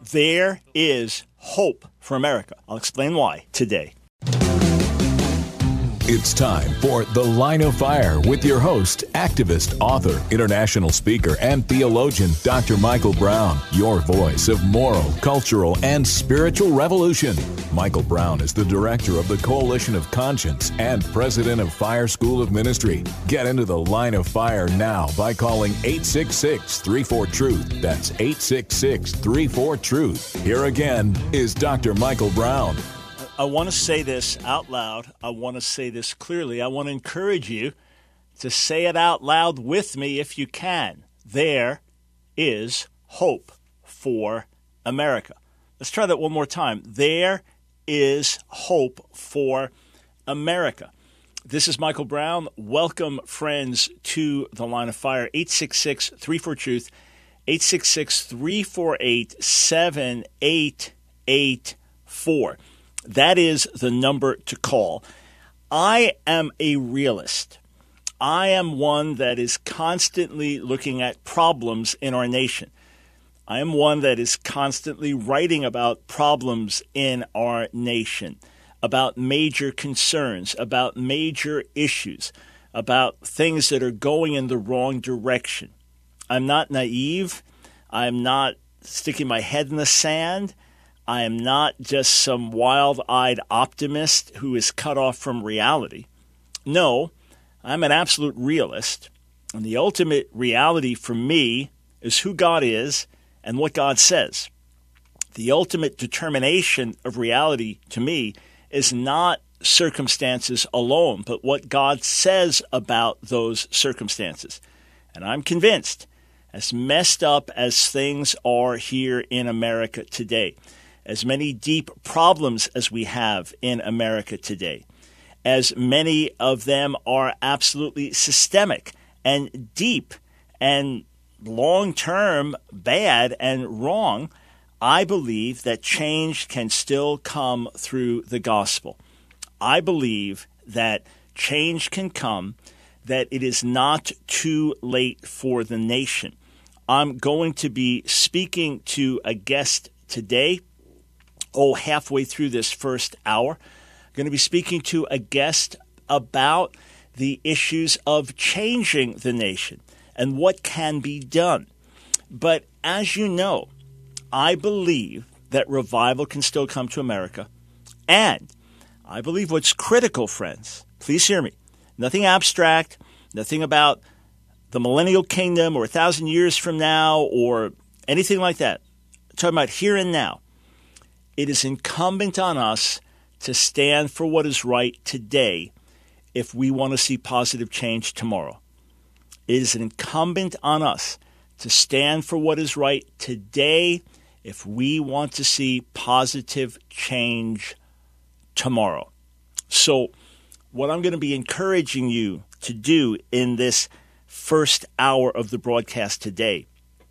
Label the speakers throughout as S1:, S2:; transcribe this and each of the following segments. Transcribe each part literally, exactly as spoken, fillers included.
S1: There is hope for America. I'll explain why today.
S2: It's time for The Line of Fire with your host, activist, author, international speaker, and theologian, Doctor Michael Brown, your voice of moral, cultural, and spiritual revolution. Michael Brown is the director of the Coalition of Conscience and president of Fire School of Ministry. Get into The Line of Fire now by calling eight six six, three four, TRUTH. That's eight six six, three four, TRUTH. Here again is Doctor Michael Brown.
S1: I want to say this out loud. I want to say this clearly. I want to encourage you to say it out loud with me if you can. There is hope for America. Let's try that one more time. There is hope for America. This is Michael Brown. Welcome, friends, to The Line of Fire. eight six six, three four, TRUTH. eight six six, three four eight, seven eight eight four. That is the number to call. I am a realist. I am one that is constantly looking at problems in our nation. I am one that is constantly writing about problems in our nation, about major concerns, about major issues, about things that are going in the wrong direction. I'm not naive. I'm not sticking my head in the sand. I am not just some wild-eyed optimist who is cut off from reality. No, I'm an absolute realist, and the ultimate reality for me is who God is and what God says. The ultimate determination of reality to me is not circumstances alone, but what God says about those circumstances. And I'm convinced, as messed up as things are here in America today, as many deep problems as we have in America today, as many of them are absolutely systemic and deep and long-term bad and wrong, I believe that change can still come through the gospel. I believe that change can come, that it is not too late for the nation. I'm going to be speaking to a guest today. Oh, halfway through this first hour, I'm going to be speaking to a guest about the issues of changing the nation and what can be done. But as you know, I believe that revival can still come to America. And I believe what's critical, friends, please hear me, nothing abstract, nothing about the millennial kingdom or a thousand years from now or anything like that. I'm talking about here and now. It is incumbent on us to stand for what is right today if we want to see positive change tomorrow. It is incumbent on us to stand for what is right today if we want to see positive change tomorrow. So what I'm going to be encouraging you to do in this first hour of the broadcast today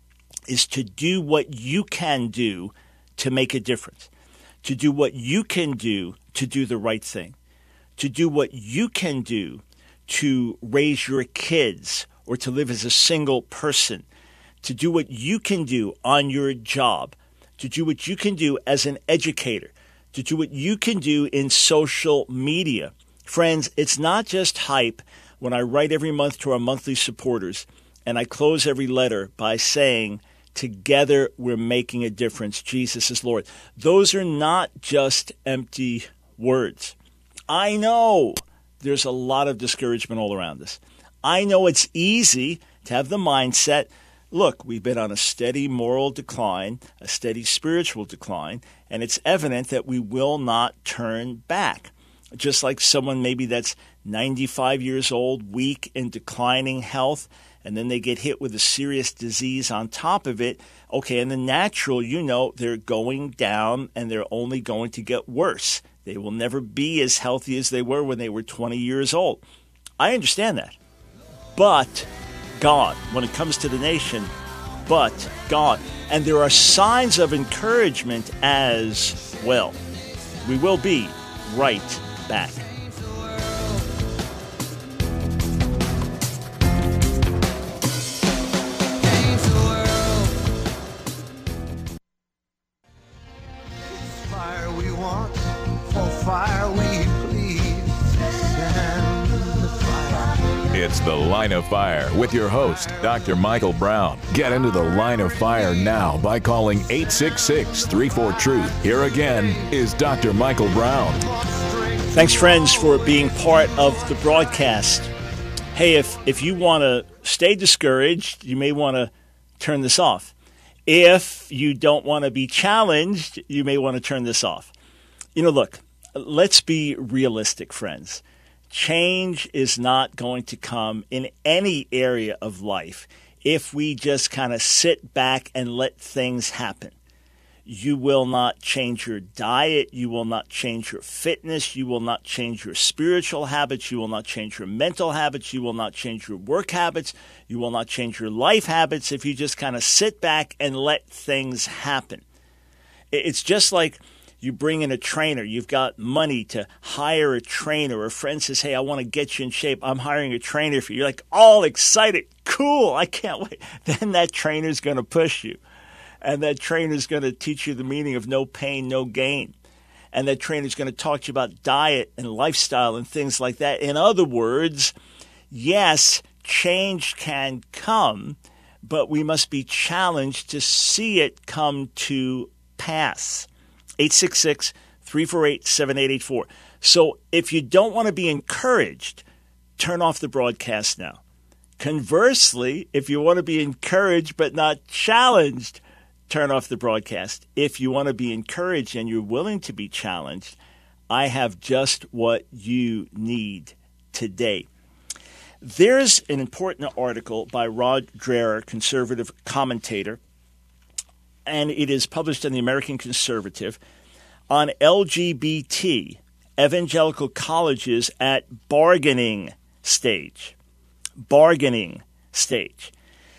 S1: is to do what you can do to make a difference. To do what you can do to do the right thing, to do what you can do to raise your kids or to live as a single person, to do what you can do on your job, to do what you can do as an educator, to do what you can do in social media. Friends, it's not just hype when I write every month to our monthly supporters and I close every letter by saying, together we're making a difference. Jesus is Lord. Those are not just empty words. I know there's a lot of discouragement all around us. I know it's easy to have the mindset, look, we've been on a steady moral decline, a steady spiritual decline, and it's evident that we will not turn back. Just like someone maybe that's ninety-five years old, weak and declining health, and then they get hit with a serious disease on top of it. Okay, in the natural, you know, they're going down and they're only going to get worse. They will never be as healthy as they were when they were twenty years old. I understand that. But God, when it comes to the nation, but God. And there are signs of encouragement as well. We will be right back.
S2: It's The Line of Fire with your host, Doctor Michael Brown. Get into the Line of Fire now by calling eight six six, three four, TRUTH. Here again is Doctor Michael Brown.
S1: Thanks, friends, for being part of the broadcast. Hey, if, if you want to stay discouraged, you may want to turn this off. If you don't want to be challenged, you may want to turn this off. You know, look, let's be realistic, friends. Change is not going to come in any area of life if we just kind of sit back and let things happen. You will not change your diet. You will not change your fitness. You will not change your spiritual habits. You will not change your mental habits. You will not change your work habits. You will not change your life habits if you just kind of sit back and let things happen. It's just like you bring in a trainer. You've got money to hire a trainer. A friend says, hey, I want to get you in shape. I'm hiring a trainer for you. You're like all excited. Cool. I can't wait. Then that trainer's going to push you. And that trainer's going to teach you the meaning of no pain, no gain. And that trainer's going to talk to you about diet and lifestyle and things like that. In other words, yes, change can come, but we must be challenged to see it come to pass. eight six six, three four eight, seven eight eight four. So if you don't want to be encouraged, turn off the broadcast now. Conversely, if you want to be encouraged but not challenged, turn off the broadcast. If you want to be encouraged and you're willing to be challenged, I have just what you need today. There's an important article by Rod Dreher, conservative commentator, and it is published in the American Conservative, on L G B T, evangelical colleges at bargaining stage. Bargaining stage.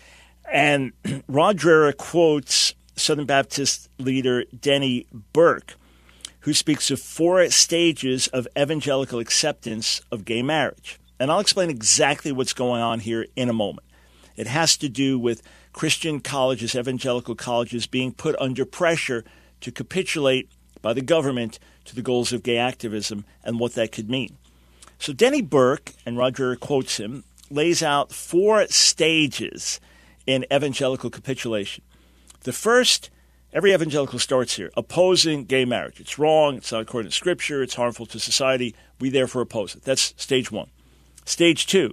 S1: And Rod Dreher quotes Southern Baptist leader Denny Burke, who speaks of four stages of evangelical acceptance of gay marriage. And I'll explain exactly what's going on here in a moment. It has to do with Christian colleges, evangelical colleges, being put under pressure to capitulate by the government to the goals of gay activism and what that could mean. So Denny Burke, and Rod Dreher quotes him, lays out four stages in evangelical capitulation. The first, every evangelical starts here, opposing gay marriage. It's wrong, it's not according to Scripture, it's harmful to society, we therefore oppose it. That's stage one. Stage two,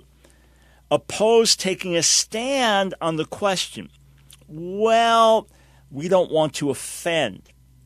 S1: oppose taking a stand on the question, well, we don't want to offend.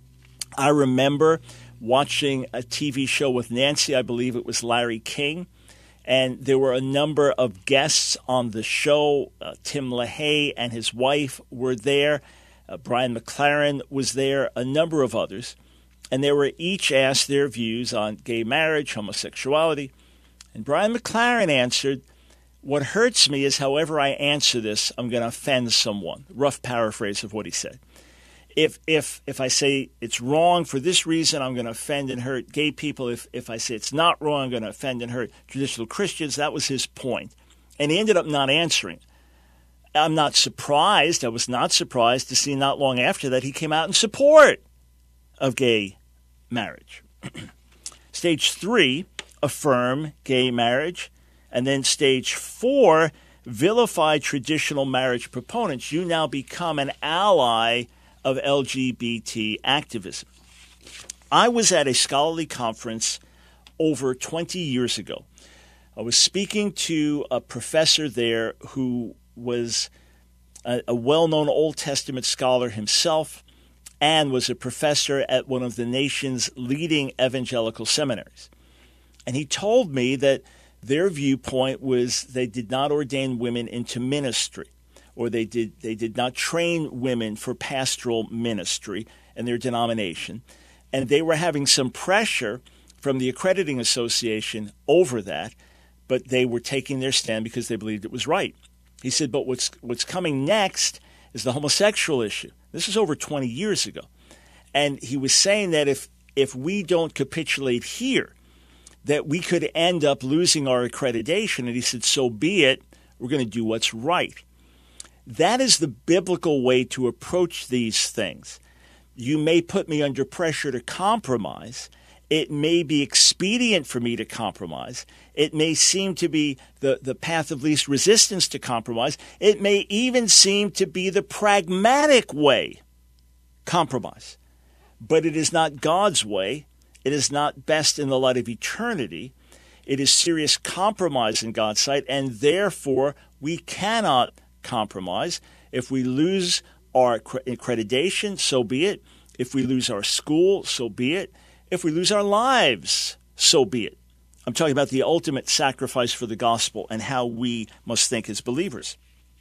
S1: I remember watching a T V show with Nancy, I believe it was Larry King, and there were a number of guests on the show. Uh, Tim LaHaye and his wife were there. Uh, Brian McLaren was there, a number of others. And they were each asked their views on gay marriage, homosexuality. And Brian McLaren answered, what hurts me is however I answer this, I'm going to offend someone. Rough paraphrase of what he said. If if if I say it's wrong for this reason, I'm going to offend and hurt gay people. If if I say it's not wrong, I'm going to offend and hurt traditional Christians. That was his point. And he ended up not answering. I'm not surprised. I was not surprised to see not long after that he came out in support of gay marriage. Stage three, affirm gay marriage. And then stage four, vilify traditional marriage proponents. You now become an ally of L G B T activism. I was at a scholarly conference over twenty years ago. I was speaking to a professor there who was a, a well-known Old Testament scholar himself and was a professor at one of the nation's leading evangelical seminaries. And he told me that their viewpoint was they did not ordain women into ministry, or they did they did not train women for pastoral ministry in their denomination. And they were having some pressure from the Accrediting Association over that, but they were taking their stand because they believed it was right. He said, but what's what's coming next is the homosexual issue. This was over twenty years ago. And he was saying that if if we don't capitulate here, that we could end up losing our accreditation. And he said, so be it. We're going to do what's right. That is the biblical way to approach these things. You may put me under pressure to compromise, It may be expedient for me to compromise. It may seem to be the, the path of least resistance to compromise. It may even seem to be the pragmatic way, compromise. But it is not God's way. It is not best in the light of eternity. It is serious compromise in God's sight, and therefore we cannot compromise. If we lose our accreditation, so be it. If we lose our school, so be it. If we lose our lives, so be it. I'm talking about the ultimate sacrifice for the gospel and how we must think as believers.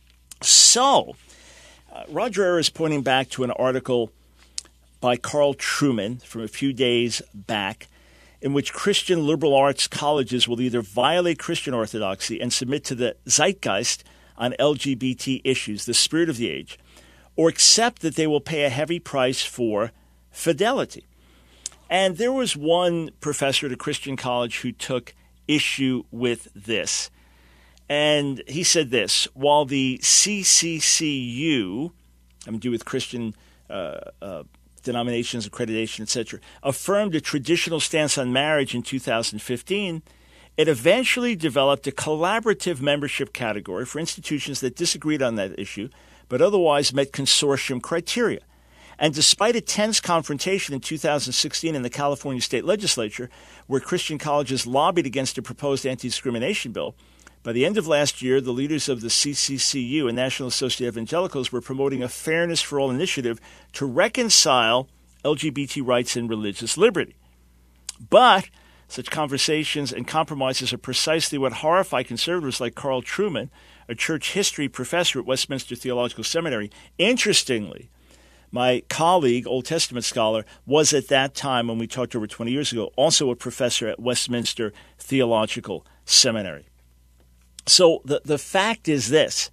S1: So, uh, Roger Eyre is pointing back to an article by Carl Trueman from a few days back, in which Christian liberal arts colleges will either violate Christian orthodoxy and submit to the zeitgeist on L G B T issues, the spirit of the age, or accept that they will pay a heavy price for fidelity. And there was one professor at a Christian college who took issue with this. And he said this: while the C C C U, I'm to do with Christian uh, uh, denominations, accreditation, et cetera, affirmed a traditional stance on marriage in two thousand fifteen, it eventually developed a collaborative membership category for institutions that disagreed on that issue, but otherwise met consortium criteria. And despite a tense confrontation in two thousand sixteen in the California state legislature, where Christian colleges lobbied against a proposed anti-discrimination bill, by the end of last year, the leaders of the C C C U and National Association of Evangelicals were promoting a Fairness for All initiative to reconcile L G B T rights and religious liberty. But such conversations and compromises are precisely what horrify conservatives like Carl Trueman, a church history professor at Westminster Theological Seminary. Interestingly, my colleague, Old Testament scholar, was at that time, when we talked over twenty years ago, also a professor at Westminster Theological Seminary. So the, the fact is this: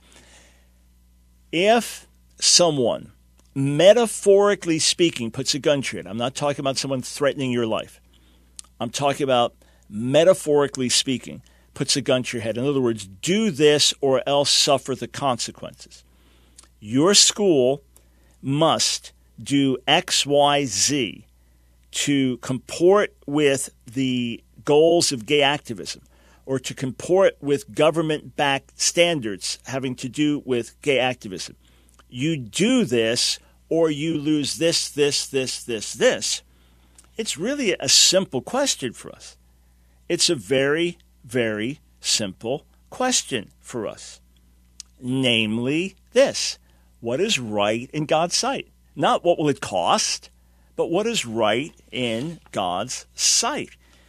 S1: if someone, metaphorically speaking, puts a gun to it, I'm not talking about someone threatening your life. I'm talking about, metaphorically speaking, puts a gun to your head. In other words, do this or else suffer the consequences. Your school must do X, Y, Z to comport with the goals of gay activism, or to comport with government-backed standards having to do with gay activism. You do this, or you lose this, this, this, this, this. It's really a simple question for us. It's a very, very simple question for us. Namely this: what is right in God's sight? Not what will it cost, but what is right in God's sight.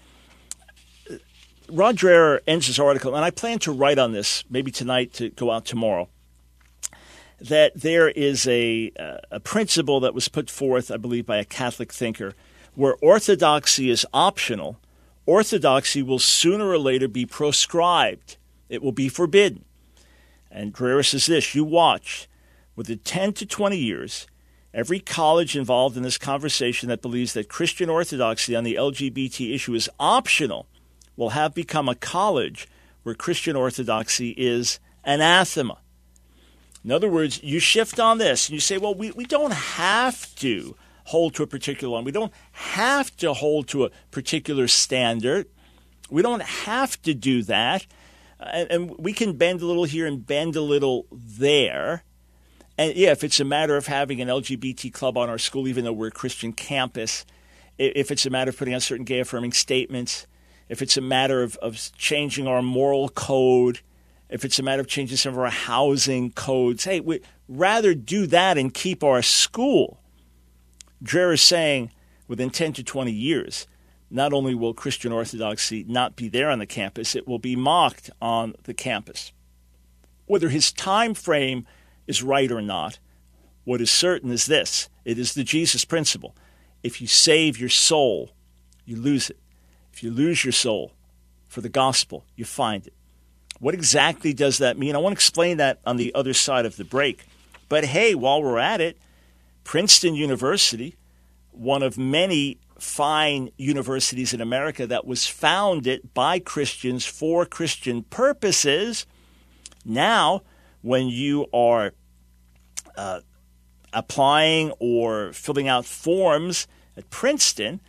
S1: Roger Eyre ends his article, and I plan to write on this maybe tonight to go out tomorrow, that there is a, a principle that was put forth, I believe, by a Catholic thinker, where orthodoxy is optional. Orthodoxy will sooner or later be proscribed. It will be forbidden. And Eyre says this: you watch. Within ten to twenty years, every college involved in this conversation that believes that Christian orthodoxy on the L G B T issue is optional will have become a college where Christian orthodoxy is anathema. In other words, you shift on this and you say, well, we, we don't have to hold to a particular one. We don't have to hold to a particular standard. We don't have to do that. And, and we can bend a little here and bend a little there. And yeah, if it's a matter of having an L G B T club on our school, even though we're a Christian campus, if it's a matter of putting out certain gay-affirming statements, if it's a matter of, of changing our moral code, if it's a matter of changing some of our housing codes, hey, we'd rather do that and keep our school. Eyre is saying within ten to twenty years, not only will Christian orthodoxy not be there on the campus, it will be mocked on the campus. Whether his time frame is right or not, what is certain is this: it is the Jesus principle. If you save your soul, you lose it. If you lose your soul for the gospel, you find it. What exactly does that mean? I want to explain that on the other side of the break. But hey, while we're at it, Princeton University, one of many fine universities in America that was founded by Christians for Christian purposes, now when you are uh, applying or filling out forms at Princeton,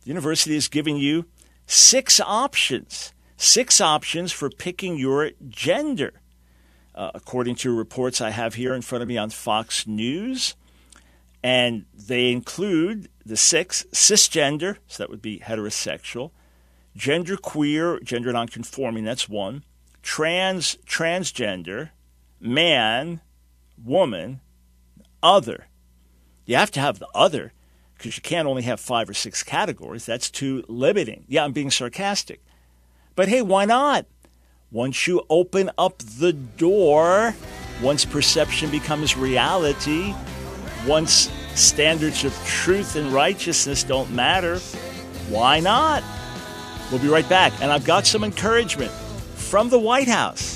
S1: The university is giving you six options, six options for picking your gender. Uh, according to reports I have here in front of me on Fox News, and they include the six: cisgender, so that would be heterosexual, genderqueer, gender nonconforming, that's one, trans, transgender, man, woman, other. You have to have the other because you can't only have five or six categories. That's too limiting. Yeah, I'm being sarcastic. But hey, why not? Once you open up the door, once perception becomes reality, once standards of truth and righteousness don't matter, why not? We'll be right back. And I've got some encouragement from the White House.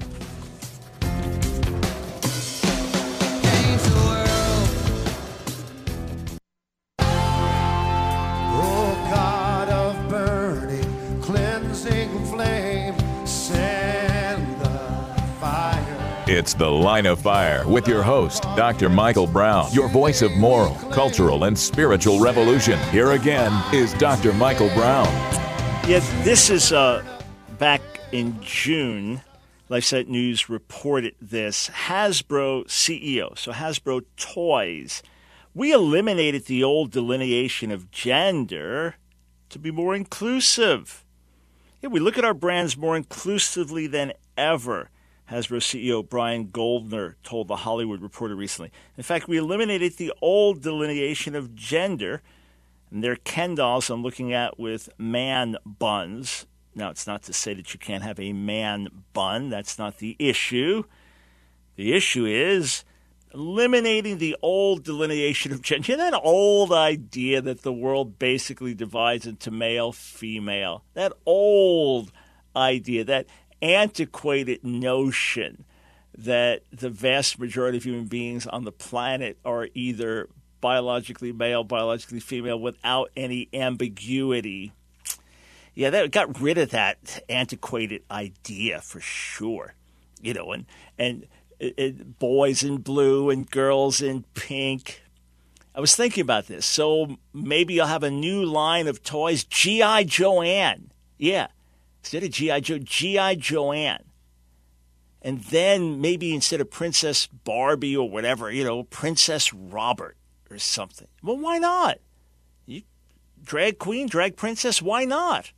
S2: It's The Line of Fire with your host, Doctor Michael Brown, your voice of moral, cultural, and spiritual revolution. Here again is Doctor Michael Brown.
S1: Yeah, this is uh, back in June. LifeSite News reported this. Hasbro C E O, so Hasbro Toys, we eliminated the old delineation of gender to be more inclusive. Yeah, we look at our brands more inclusively than ever. Hasbro C E O Brian Goldner told The Hollywood Reporter recently. In fact, we eliminated the old delineation of gender, and their Ken dolls I'm looking at with man buns. Now, it's not to say that you can't have a man bun. That's not the issue. The issue is eliminating the old delineation of gender. You know, that old idea that the world basically divides into male, female. That old idea, that antiquated notion that the vast majority of human beings on the planet are either biologically male, biologically female, without any ambiguity. Yeah, that got rid of that antiquated idea for sure. You know, and and it, it, boys in blue and girls in pink. I was thinking about this. So maybe I'll have a new line of toys, G I. Joanne. Yeah. Instead of G I. Joe, G I. Joanne. And then maybe instead of Princess Barbie or whatever, you know, Princess Robert or something. Well, why not? You drag queen, drag princess, why not?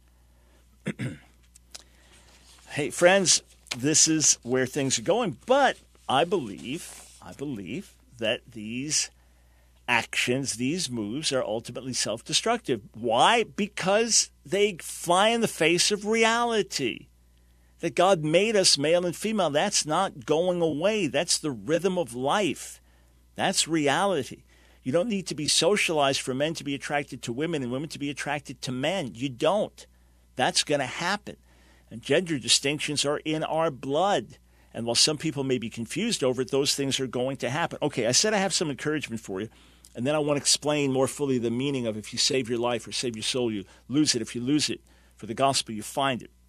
S1: Hey, friends, this is where things are going. But I believe, I believe that these actions, these moves are ultimately self-destructive. Why? Because they fly in the face of reality. That God made us male and female. That's not going away. That's the rhythm of life. That's reality. You don't need to be socialized for men to be attracted to women and women to be attracted to men. You don't. That's going to happen. And gender distinctions are in our blood. And while some people may be confused over it, those things are going to happen. Okay, I said I have some encouragement for you. And then I want to explain more fully the meaning of if you save your life or save your soul, you lose it. If you lose it for the gospel, you find it.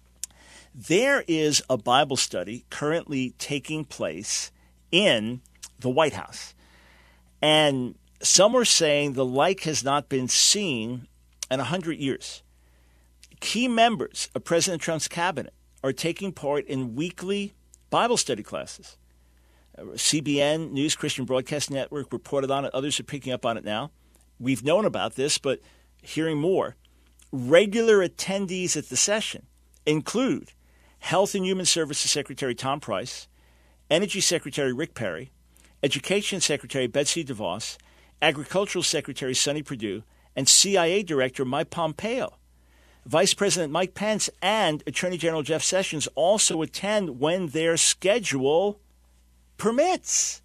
S1: There is a Bible study currently taking place in the White House. And some are saying the like has not been seen in one hundred years. Key members of President Trump's cabinet are taking part in weekly Bible study classes. C B N News, Christian Broadcast Network, reported on it. Others are picking up on it now. We've known about this, but hearing more. Regular attendees at the session include Health and Human Services Secretary Tom Price, Energy Secretary Rick Perry, Education Secretary Betsy DeVos, Agricultural Secretary Sonny Perdue, and C I A Director Mike Pompeo. Vice President Mike Pence and Attorney General Jeff Sessions also attend when their schedule permits.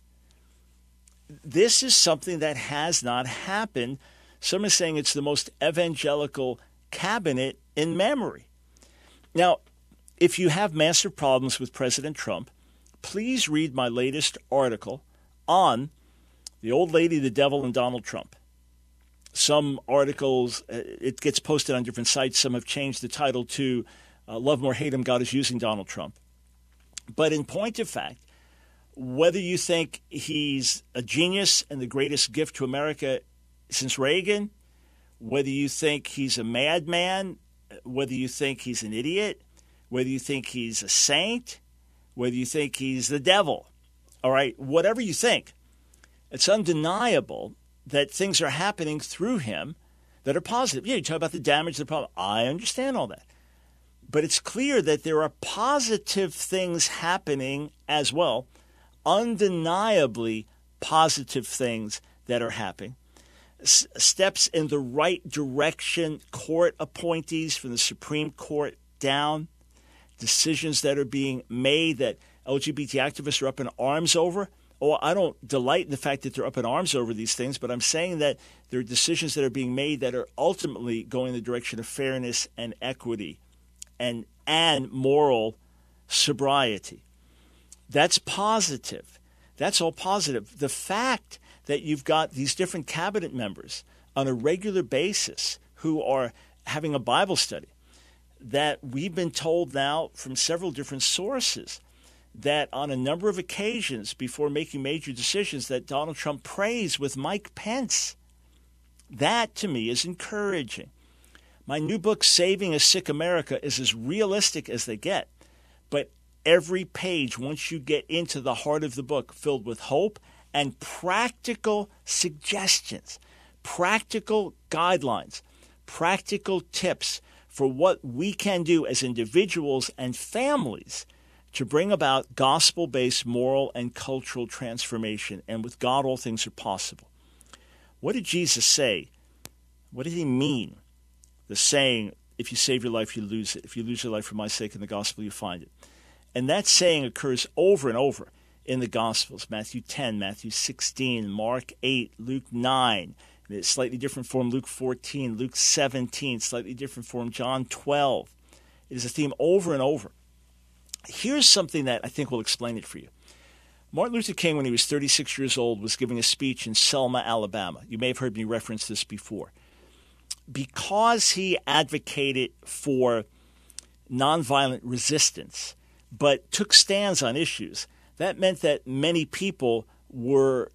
S1: This is something that has not happened. Some are saying it's the most evangelical cabinet in memory. Now, if you have massive problems with President Trump, please read my latest article on the old lady, the devil, and Donald Trump. Some articles, it gets posted on different sites. Some have changed the title to uh, Love More, Hate Him, God is Using Donald Trump. But in point of fact, whether you think he's a genius and the greatest gift to America since Reagan, whether you think he's a madman, whether you think he's an idiot, whether you think he's a saint, whether you think he's the devil, all right, whatever you think, it's undeniable that things are happening through him that are positive. Yeah, you talk about the damage, the problem. I understand all that. But it's clear that there are positive things happening as well, undeniably positive things that are happening. S- steps in the right direction, court appointees from the Supreme Court down, decisions that are being made that L G B T activists are up in arms over. Oh, I don't delight in the fact that they're up in arms over these things, but I'm saying that there are decisions that are being made that are ultimately going in the direction of fairness and equity and and moral sobriety. That's positive. That's all positive. The fact that you've got these different cabinet members on a regular basis who are having a Bible study, that we've been told now from several different sources that on a number of occasions before making major decisions that Donald Trump prays with Mike Pence. That, to me, is encouraging. My new book, Saving a Sick America, is as realistic as they get. But every page, once you get into the heart of the book, filled with hope and practical suggestions, practical guidelines, practical tips for what we can do as individuals and families to bring about gospel-based moral and cultural transformation. And with God, all things are possible. What did Jesus say? What did he mean? The saying, if you save your life, you lose it. If you lose your life for my sake in the gospel, you find it. And that saying occurs over and over in the Gospels. Matthew ten, Matthew sixteen, Mark eight, Luke nine. In a slightly different form, Luke fourteen, Luke seventeen, slightly different form, John twelve. It is a theme over and over. Here's something that I think will explain it for you. Martin Luther King, when he was thirty-six years old, was giving a speech in Selma, Alabama. You may have heard me reference this before. Because he advocated for nonviolent resistance, but took stands on issues, that meant that many people were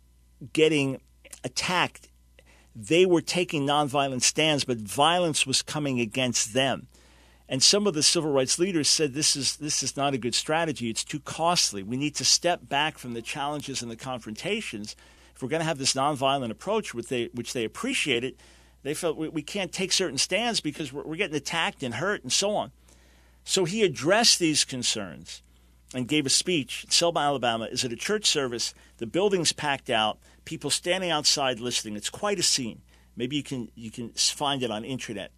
S1: getting attacked. They were taking nonviolent stands, but violence was coming against them. And some of the civil rights leaders said this is this is not a good strategy. It's too costly. We need to step back from the challenges and the confrontations. If we're going to have this nonviolent approach, which they, which they appreciated, they felt we, we can't take certain stands because we're, we're getting attacked and hurt and so on. So he addressed these concerns and gave a speech in Selma, Alabama. Is at a church service. The building's packed out. People standing outside listening. It's quite a scene. Maybe you can you can find it on internet.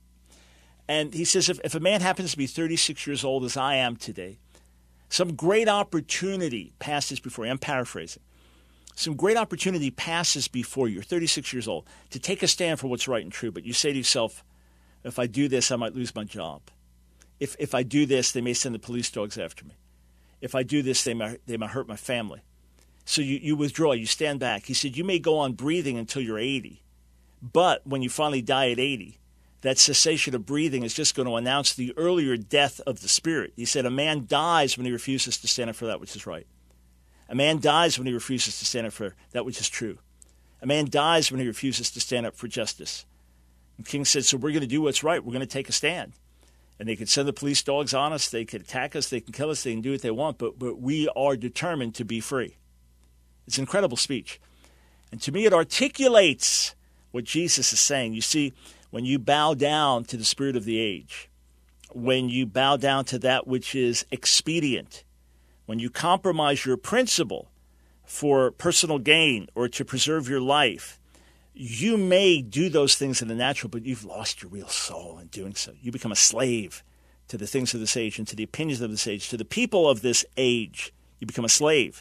S1: And he says, if, if a man happens to be thirty-six years old, as I am today, some great opportunity passes before you. I'm paraphrasing. Some great opportunity passes before you. You're thirty-six years old to take a stand for what's right and true. But you say to yourself, if I do this, I might lose my job. If if I do this, they may send the police dogs after me. If I do this, they might, they might hurt my family. So you, you withdraw. You stand back. He said, you may go on breathing until you're eighty. But when you finally die at eighty, that cessation of breathing is just going to announce the earlier death of the spirit. He said a man dies when he refuses to stand up for that which is right. A man dies when he refuses to stand up for that which is true. A man dies when he refuses to stand up for justice. And King said, so we're going to do what's right. We're going to take a stand. And they could send the police dogs on us. They could attack us. They can kill us. They can do what they want. But, but we are determined to be free. It's an incredible speech. And to me, it articulates what Jesus is saying. You see, when you bow down to the spirit of the age, when you bow down to that which is expedient, when you compromise your principle for personal gain or to preserve your life, you may do those things in the natural, but you've lost your real soul in doing so. You become a slave to the things of this age and to the opinions of this age, to the people of this age. You become a slave.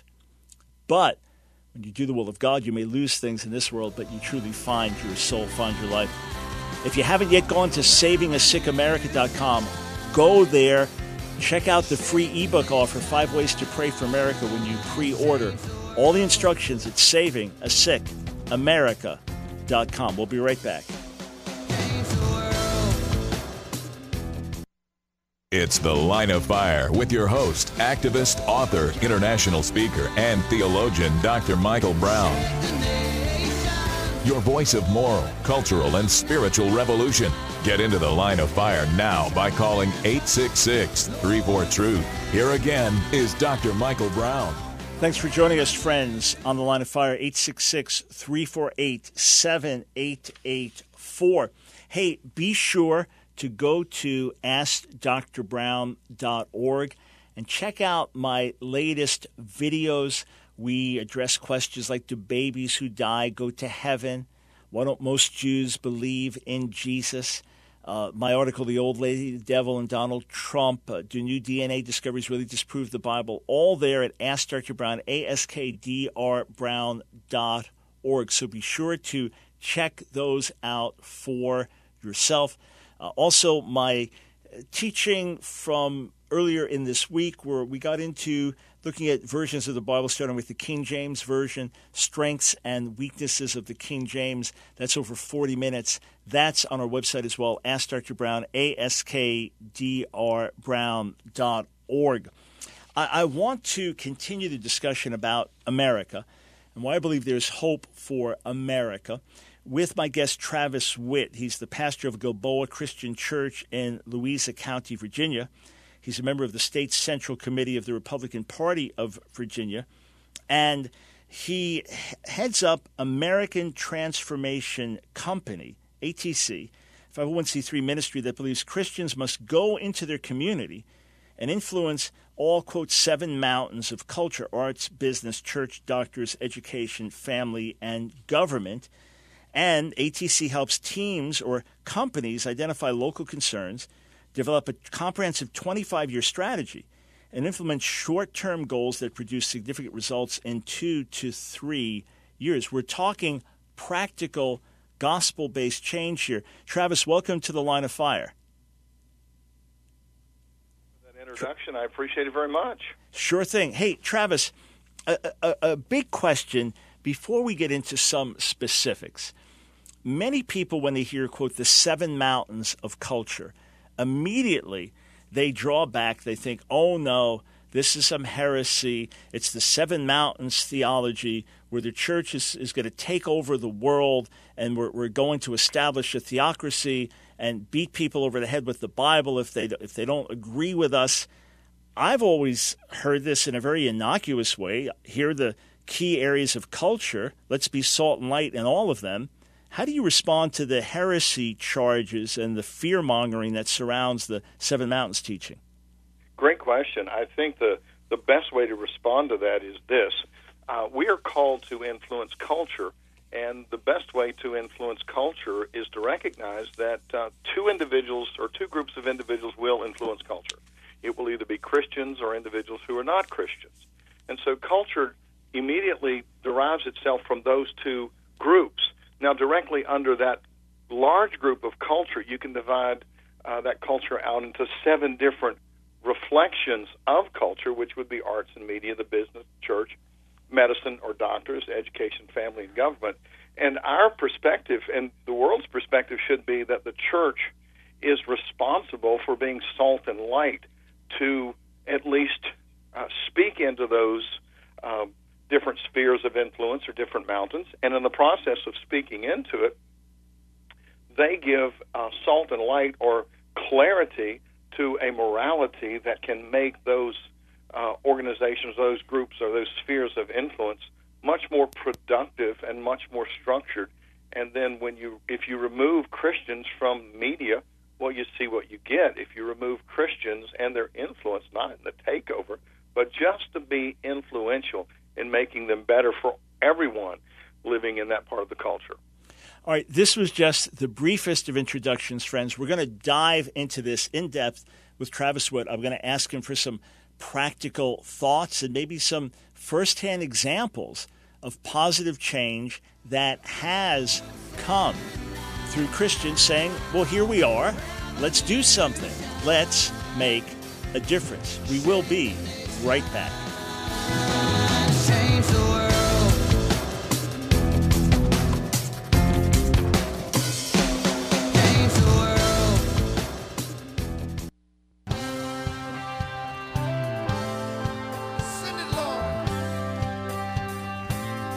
S1: But when you do the will of God, you may lose things in this world, but you truly find your soul, find your life. If you haven't yet gone to saving a sick america dot com, go there. Check out the free ebook offer, Five Ways to Pray for America, when you pre-order. All the instructions at saving a sick america dot com. We'll be right back.
S2: It's The Line of Fire with your host, activist, author, international speaker, and theologian, Doctor Michael Brown. your voice of moral, cultural, and spiritual revolution. Get into the line of fire now by calling eight six six, three four, truth. Here again is Doctor Michael Brown.
S1: Thanks for joining us, friends, on the line of fire, eight six six, three four eight, seven eight eight four. Hey, be sure to go to ask dr brown dot org and check out my latest videos. We address questions like, do babies who die go to heaven? Why don't most Jews believe in Jesus? Uh, my article, The Old Lady, the Devil, and Donald Trump. Uh, do new D N A discoveries really disprove the Bible? All there at Ask Doctor Brown, A S K D R brown dot org. So be sure to check those out for yourself. Uh, also, my teaching from earlier in this week, where we got into looking at versions of the Bible, starting with the King James Version, strengths and weaknesses of the King James. That's over forty minutes. That's on our website as well, Ask Doctor Brown, A S K D R brown dot org. I, I want to continue the discussion about America and why I believe there's hope for America with my guest, Travis Witt. He's the pastor of Gilboa Christian Church in Louisa County, Virginia. He's a member of the State Central Committee of the Republican Party of Virginia, and he heads up American Transformation Company, A T C, five oh one c three ministry that believes Christians must go into their community and influence all, quote, seven mountains of culture, arts, business, church, doctors, education, family, and government. And A T C helps teams or companies identify local concerns, develop a comprehensive twenty-five-year strategy, and implement short-term goals that produce significant results in two to three years. We're talking practical, gospel-based change here. Travis, welcome to the Line of Fire.
S3: That introduction, I appreciate it very much.
S1: Sure thing. Hey, Travis, a, a, a big question before we get into some specifics. Many people, when they hear, quote, the seven mountains of culture, immediately they draw back. They think, oh, no, this is some heresy. It's the seven mountains theology where the church is, is going to take over the world, and we're, we're going to establish a theocracy and beat people over the head with the Bible if they, if they don't agree with us. I've always heard this in a very innocuous way. Here are the key areas of culture. Let's be salt and light in all of them. How do you respond to the heresy charges and the fear-mongering that surrounds the Seven Mountains teaching?
S3: Great question. I think the, the best way to respond to that is this. Uh, we are called to influence culture, and the best way to influence culture is to recognize that uh, two individuals or two groups of individuals will influence culture. It will either be Christians or individuals who are not Christians. And so culture immediately derives itself from those two groups. Now, directly under that large group of culture, you can divide uh, that culture out into seven different reflections of culture, which would be arts and media, the business, church, medicine or doctors, education, family, and government. And our perspective and the world's perspective should be that the church is responsible for being salt and light to at least uh, speak into those uh, different spheres of influence or different mountains, and in the process of speaking into it, they give uh, salt and light or clarity to a morality that can make those uh, organizations, those groups, or those spheres of influence much more productive and much more structured. And then when you, if you remove Christians from media, well, you see what you get. If you remove Christians and their influence, not in the takeover, but just to be influential in making them better for everyone living in that part of the culture.
S1: All right, this was just the briefest of introductions, friends. We're going to dive into this in depth with Travis Witt. I'm going to ask him for some practical thoughts and maybe some firsthand examples of positive change that has come through Christians saying, well, here we are. Let's do something. Let's make a difference. We will be right back.
S4: Change the world. Change the world. Send it, Lord.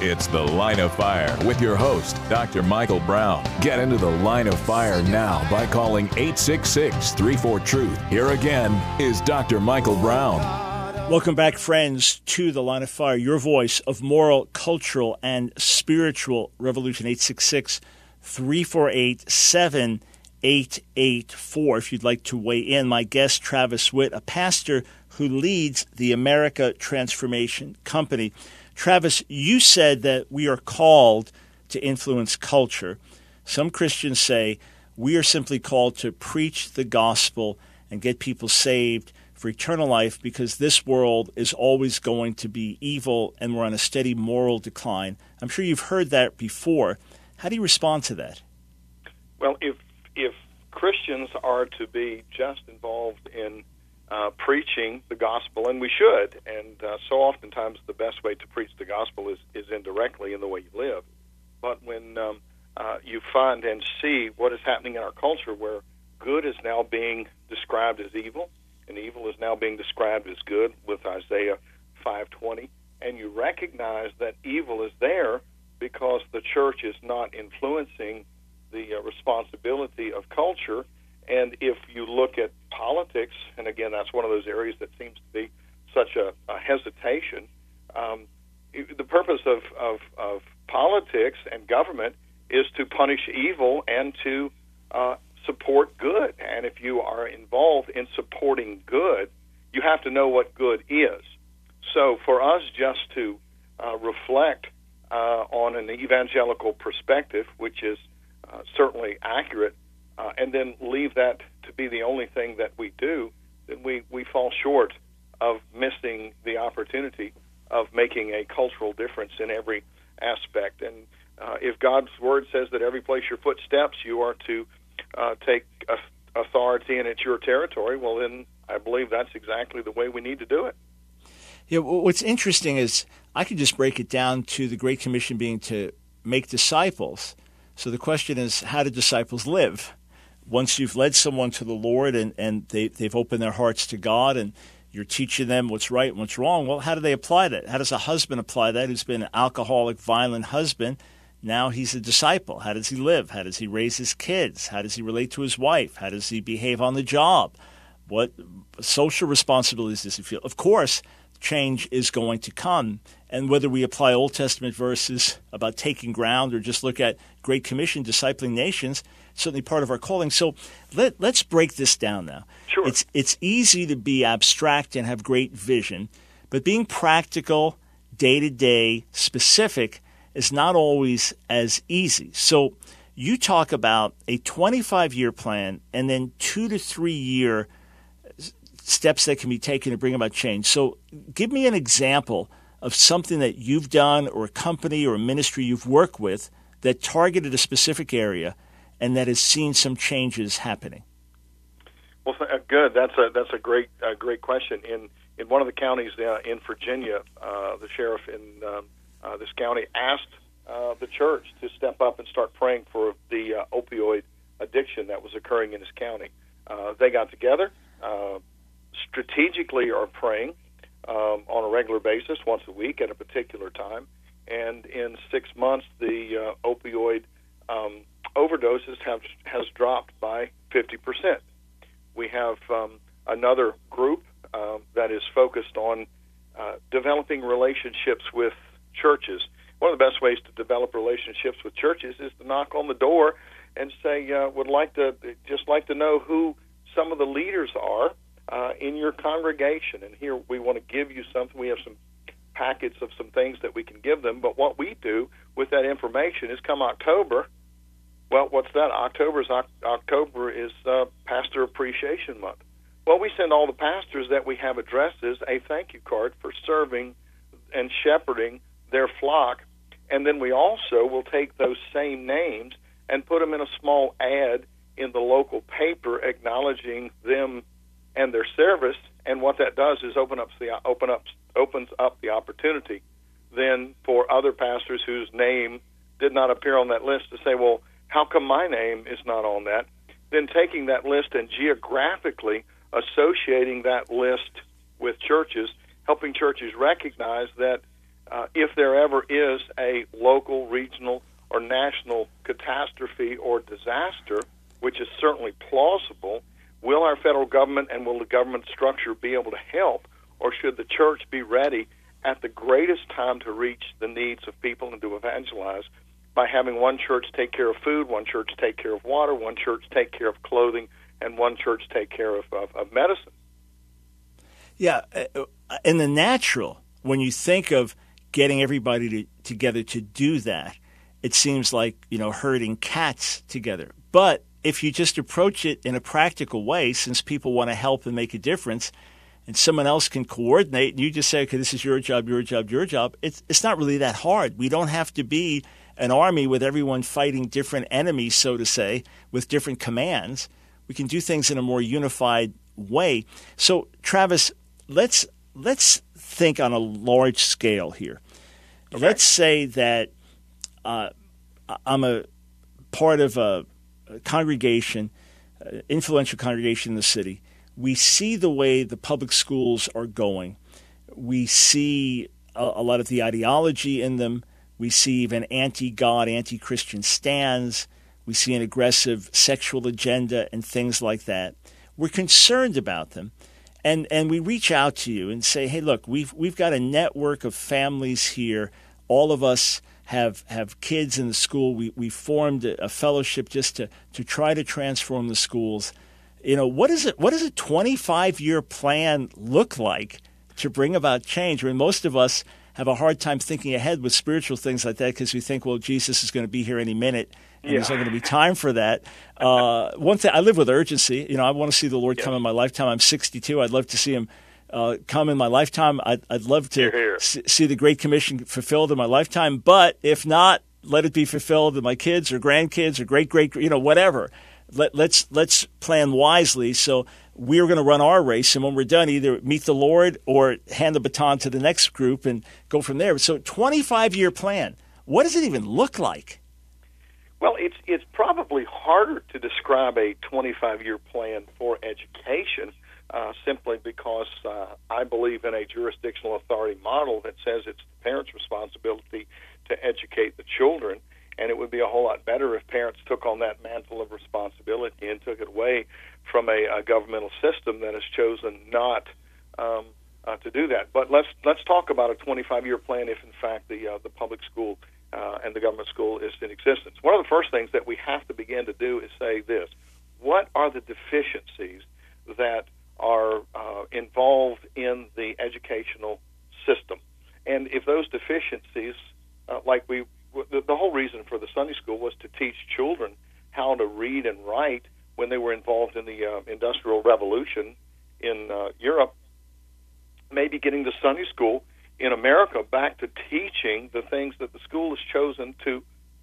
S2: It's The Line of Fire with your host, Doctor Michael Brown. Get into the Line of Fire now by calling eight six six, three four, truth. Here again is Doctor Michael Brown.
S1: Welcome back, friends, to The Line of Fire, your voice of moral, cultural, and spiritual revolution. eight six six, three four eight, seven eight eight four. If you'd like to weigh in, my guest, Travis Witt, a pastor who leads the America Transformation Company. Travis, you said that we are called to influence culture. Some Christians say we are simply called to preach the gospel and get people saved for eternal life because this world is always going to be evil and we're on a steady moral decline. I'm sure you've heard that before. How do you respond to that?
S3: Well, if if Christians are to be just involved in Uh, preaching the gospel, and we should, and uh, so oftentimes the best way to preach the gospel is, is indirectly in the way you live. But when um, uh, you find and see what is happening in our culture where good is now being described as evil, and evil is now being described as good with Isaiah five twenty, and you recognize that evil is there because the church is not influencing the uh, responsibility of culture. And if you look at politics, and again, that's one of those areas that seems to be such a, a hesitation, um, the purpose of, of, of politics and government is to punish evil and to uh, support good. And if you are involved in supporting good, you have to know what good is. So for us just to uh, reflect uh, on an evangelical perspective, which is uh, certainly accurate, Uh, and then leave that to be the only thing that we do, then we, we fall short of missing the opportunity of making a cultural difference in every aspect. And uh, if God's Word says that every place your foot steps, you are to uh, take a- authority and it's your territory, well, then I believe that's exactly the way we need to do it.
S1: Yeah, what's interesting is I could just break it down to the Great Commission being to make disciples. So the question is, how do disciples live? Once you've led someone to the Lord and, and they, they've opened their hearts to God and you're teaching them what's right and what's wrong, well, how do they apply that? How does a husband apply that who's been an alcoholic, violent husband? Now he's a disciple. How does he live? How does he raise his kids? How does he relate to his wife? How does he behave on the job? What social responsibilities does he feel? Of course, change is going to come. And whether we apply Old Testament verses about taking ground or just look at Great Commission, discipling nations, certainly part of our calling. So let, let's break this down now.
S3: Sure.
S1: It's, it's easy to be abstract and have great vision, but being practical, day-to-day, specific is not always as easy. So you talk about a twenty-five-year plan and then two to three-year steps that can be taken to bring about change. So give me an example of something that you've done or a company or a ministry you've worked with that targeted a specific area and that has seen some changes happening.
S3: Well, good. That's a that's a great uh, great question. In in one of the counties uh, in Virginia, uh, the sheriff in um, uh, this county asked uh, the church to step up and start praying for the uh, opioid addiction that was occurring in his county. Uh, they got together, uh, strategically are praying um, on a regular basis, once a week at a particular time, and in six months, the uh, opioid um, overdoses have has dropped by fifty percent. We have um, another group uh, that is focused on uh, developing relationships with churches. One of the best ways to develop relationships with churches is to knock on the door and say, uh, would like to just like to know who some of the leaders are uh, in your congregation. And here we want to give you something. We have some packets of some things that we can give them. But what we do with that information is come October, well, what's that? October is, October is uh, Pastor Appreciation Month. Well, we send all the pastors that we have addresses a thank you card for serving and shepherding their flock. And then we also will take those same names and put them in a small ad in the local paper acknowledging them and their service. And what that does is open up the open up opens up the opportunity then for other pastors whose name did not appear on that list to say, well, how come my name is not on that? Then taking that list and geographically associating that list with churches, helping churches recognize that uh, if there ever is a local, regional, or national catastrophe or disaster, which is certainly plausible, will our federal government and will the government structure be able to help, or should the church be ready at the greatest time to reach the needs of people and to evangelize by having one church take care of food, one church take care of water, one church take care of clothing, and one church take care of, of, of medicine?
S1: Yeah, in the natural, when you think of getting everybody to, together to do that, it seems like, you know, herding cats together. But if you just approach it in a practical way, since people want to help and make a difference, and someone else can coordinate, and you just say, okay, this is your job, your job, your job, it's it's not really that hard. We don't have to be an army with everyone fighting different enemies, so to say, with different commands. We can do things in a more unified way. So, Travis, let's let's think on a large scale here. Okay. Let's say that uh, I'm a part of a, a congregation, uh, influential congregation in the city. We see the way the public schools are going. We see a, a lot of the ideology in them. We see even anti-God, anti-Christian stands. We see an aggressive sexual agenda and things like that. We're concerned about them. And and we reach out to you and say, hey, look, we've we've got a network of families here. All of us have have kids in the school. We we formed a, a fellowship just to, to try to transform the schools. You know, what is it? What does a twenty-five year plan look like to bring about change? I mean, most of us have a hard time thinking ahead with spiritual things like that because we think, well, Jesus is going to be here any minute, and yeah. there's not going to be time for that. Uh, one thing, I live with urgency. You know, I want to see the Lord yes. come in my lifetime. I'm sixty-two. I'd love to see him uh, come in my lifetime. I'd, I'd love to
S3: here, here.
S1: S- see the Great Commission fulfilled in my lifetime. But if not, let it be fulfilled in my kids or grandkids or great-great, you know, whatever. Let, let's let's plan wisely. So we're going to run our race, and when we're done, either meet the Lord or hand the baton to the next group and go from there. So twenty-five year plan. What does it even look like?
S3: Well, it's it's probably harder to describe a twenty-five year plan for education uh, simply because uh, I believe in a jurisdictional authority model that says it's the parents' responsibility to educate the children. And it would be a whole lot better if parents took on that mantle of responsibility and took it away from a, a governmental system that has chosen not um, uh, to do that. But let's let's talk about a twenty-five year plan if, in fact, the uh, the public school uh, and the government school is in existence. One of the first things that we have to begin to do is say this: what are the deficiencies that are uh, involved in the educational system? And if those deficiencies, uh, like we The, the whole reason for the Sunday school was to teach children how to read and write when they were involved in the uh, Industrial Revolution in uh, Europe. Maybe getting the Sunday school in America back to teaching the things that the school has chosen to,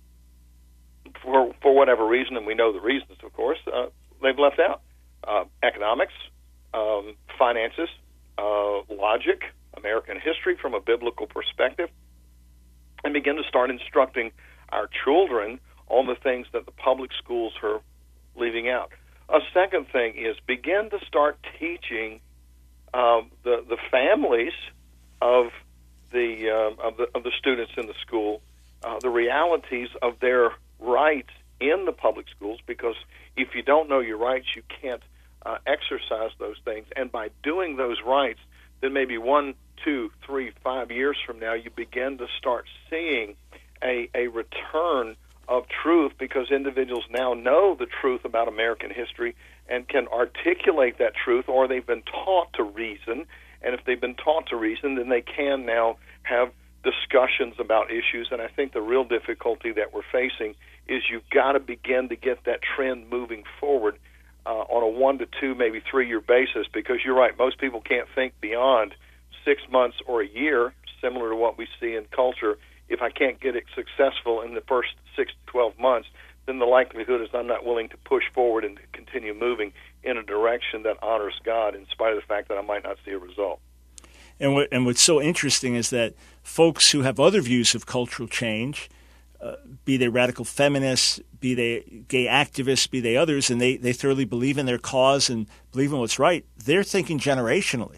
S3: for for whatever reason, and we know the reasons, of course, uh, they've left out. Uh, economics, um, finances, uh, logic, American history from a biblical perspective, and begin to start instructing our children on the things that the public schools are leaving out. A second thing is begin to start teaching um, the the families of the um, of the of the students in the school uh, the realities of their rights in the public schools. Because if you don't know your rights, you can't uh, exercise those things. And by doing those rights, then maybe one, two, three, five years from now, you begin to start seeing a, a return of truth, because individuals now know the truth about American history and can articulate that truth, or they've been taught to reason. And if they've been taught to reason, then they can now have discussions about issues. And I think the real difficulty that we're facing is you've got to begin to get that trend moving forward uh, on a one to two, maybe three-year basis, because you're right, most people can't think beyond six months or a year, similar to what we see in culture. If I can't get it successful in the first six to twelve months, then the likelihood is I'm not willing to push forward and to continue moving in a direction that honors God, in spite of the fact that I might not see a result.
S1: And what and what's so interesting is that folks who have other views of cultural change, uh, be they radical feminists, be they gay activists, be they others, and they, they thoroughly believe in their cause and believe in what's right, they're thinking generationally.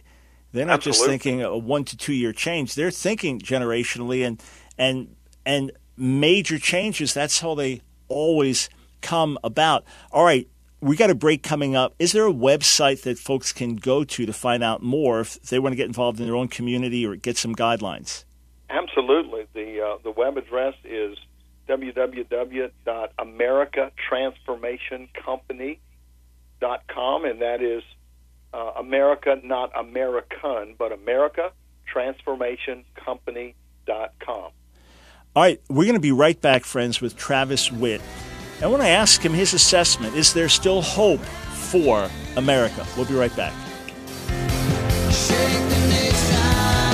S1: They're not just
S3: Absolutely.
S1: thinking a one to two year change. They're thinking generationally, and and and major changes. That's how they always come about. All right, we got a break coming up. Is there a website that folks can go to to find out more if they want to get involved in their own community or get some guidelines?
S3: Absolutely. The uh, the web address is w w w dot america transformation company dot com, and that is uh, America, not American, but America Transformation Company dot com.
S1: All right, we're going to be right back, friends, with Travis Witt. I want to ask him his assessment. Is there still hope for America? We'll be right back.
S4: Shake the nation,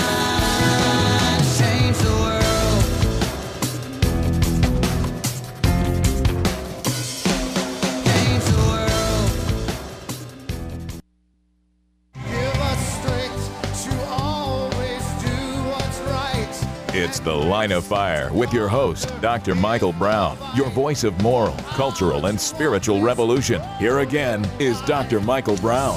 S4: change the world. Change the world. Give us strength to always do what's right.
S2: It's The Line of Fire with your host, Doctor Michael Brown, your voice of moral, cultural, and spiritual revolution. Here again is Doctor Michael Brown.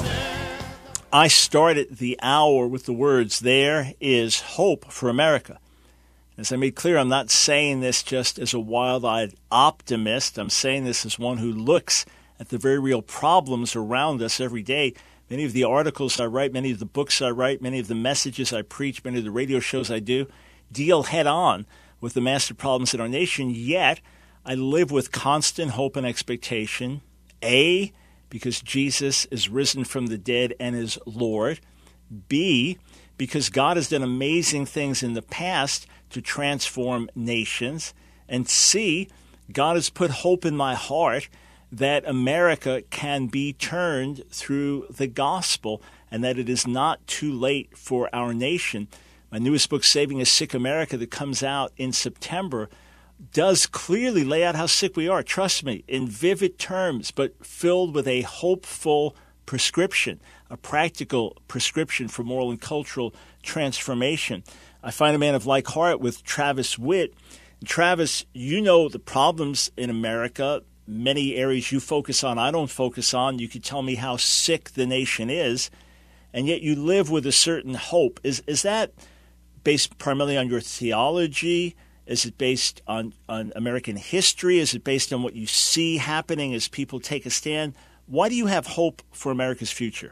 S1: I started the hour with the words, there is hope for America. As I made clear, I'm not saying this just as a wild-eyed optimist. I'm saying this as one who looks at the very real problems around us every day. Many of the articles I write, many of the books I write, many of the messages I preach, many of the radio shows I do deal head-on with the massive problems in our nation, yet I live with constant hope and expectation. A, because Jesus is risen from the dead and is Lord. B, because God has done amazing things in the past to transform nations. And C, God has put hope in my heart that America can be turned through the gospel and that it is not too late for our nation. My newest book, Saving a Sick America, that comes out in September, does clearly lay out how sick we are, trust me, in vivid terms, but filled with a hopeful prescription, a practical prescription for moral and cultural transformation. I find a man of like heart with Travis Witt. Travis, you know the problems in America, many areas you focus on, I don't focus on. You could tell me how sick the nation is, and yet you live with a certain hope. Is is that based primarily on your theology? Is it based on, on American history? Is it based on what you see happening as people take a stand? Why do you have hope for America's future?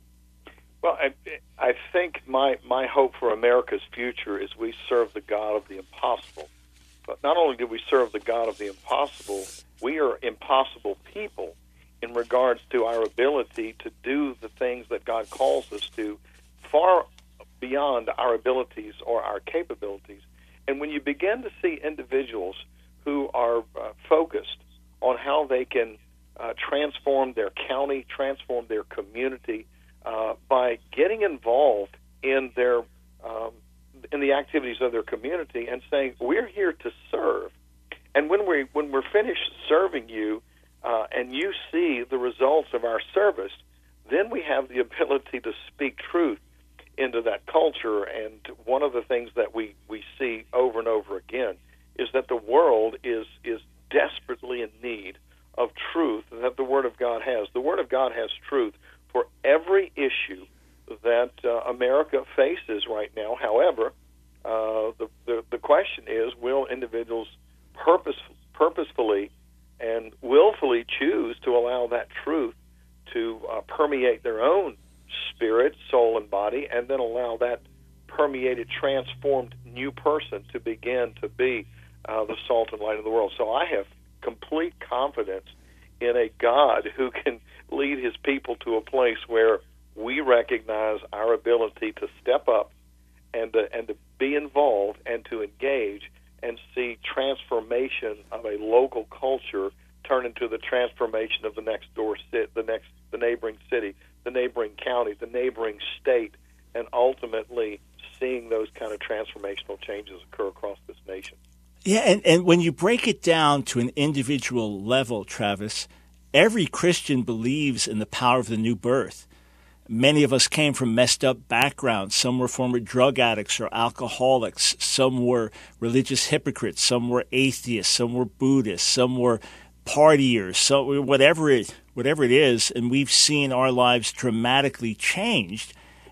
S3: Well, I, I think my, my hope for America's future is we serve the God of the impossible. But not only do we serve the God of the impossible, we are impossible people in regards to our ability to do the things that God calls us to, far beyond our abilities or our capabilities. And when you begin to see individuals who are uh, focused on how they can uh, transform their county, transform their community uh, by getting involved in their um, in the activities of their community and saying, we're here to serve. And when we when we're finished serving you uh, and you see the results of our service, then we have the ability to speak truth into that culture. And one of the things that we, we see over and over again is that the world is is desperately in need of truth that the Word of God has. The Word of God has truth for every issue that uh, America faces right now. However, uh, the, the the question is, will individuals purpose, purposefully and willfully choose to allow that truth to uh, permeate their own spirit, soul, and body, and then allow that permeated, transformed new person to begin to be uh, the salt and light of the world. So I have complete confidence in a God who can lead his people to a place where we recognize our ability to step up and to, and to be involved and to engage and see transformation of a local culture turn into the transformation of the next door city, the next, the neighboring city, the neighboring county, the neighboring state, and ultimately seeing those kind of transformational changes occur across this nation.
S1: Yeah, and, and when you break it down to an individual level, Travis, every Christian believes in the power of the new birth. Many of us came from messed up backgrounds. Some were former drug addicts or alcoholics. Some were religious hypocrites. Some were atheists. Some were Buddhists. Some were partiers. So whatever it, whatever it is, and we've seen our lives dramatically changed.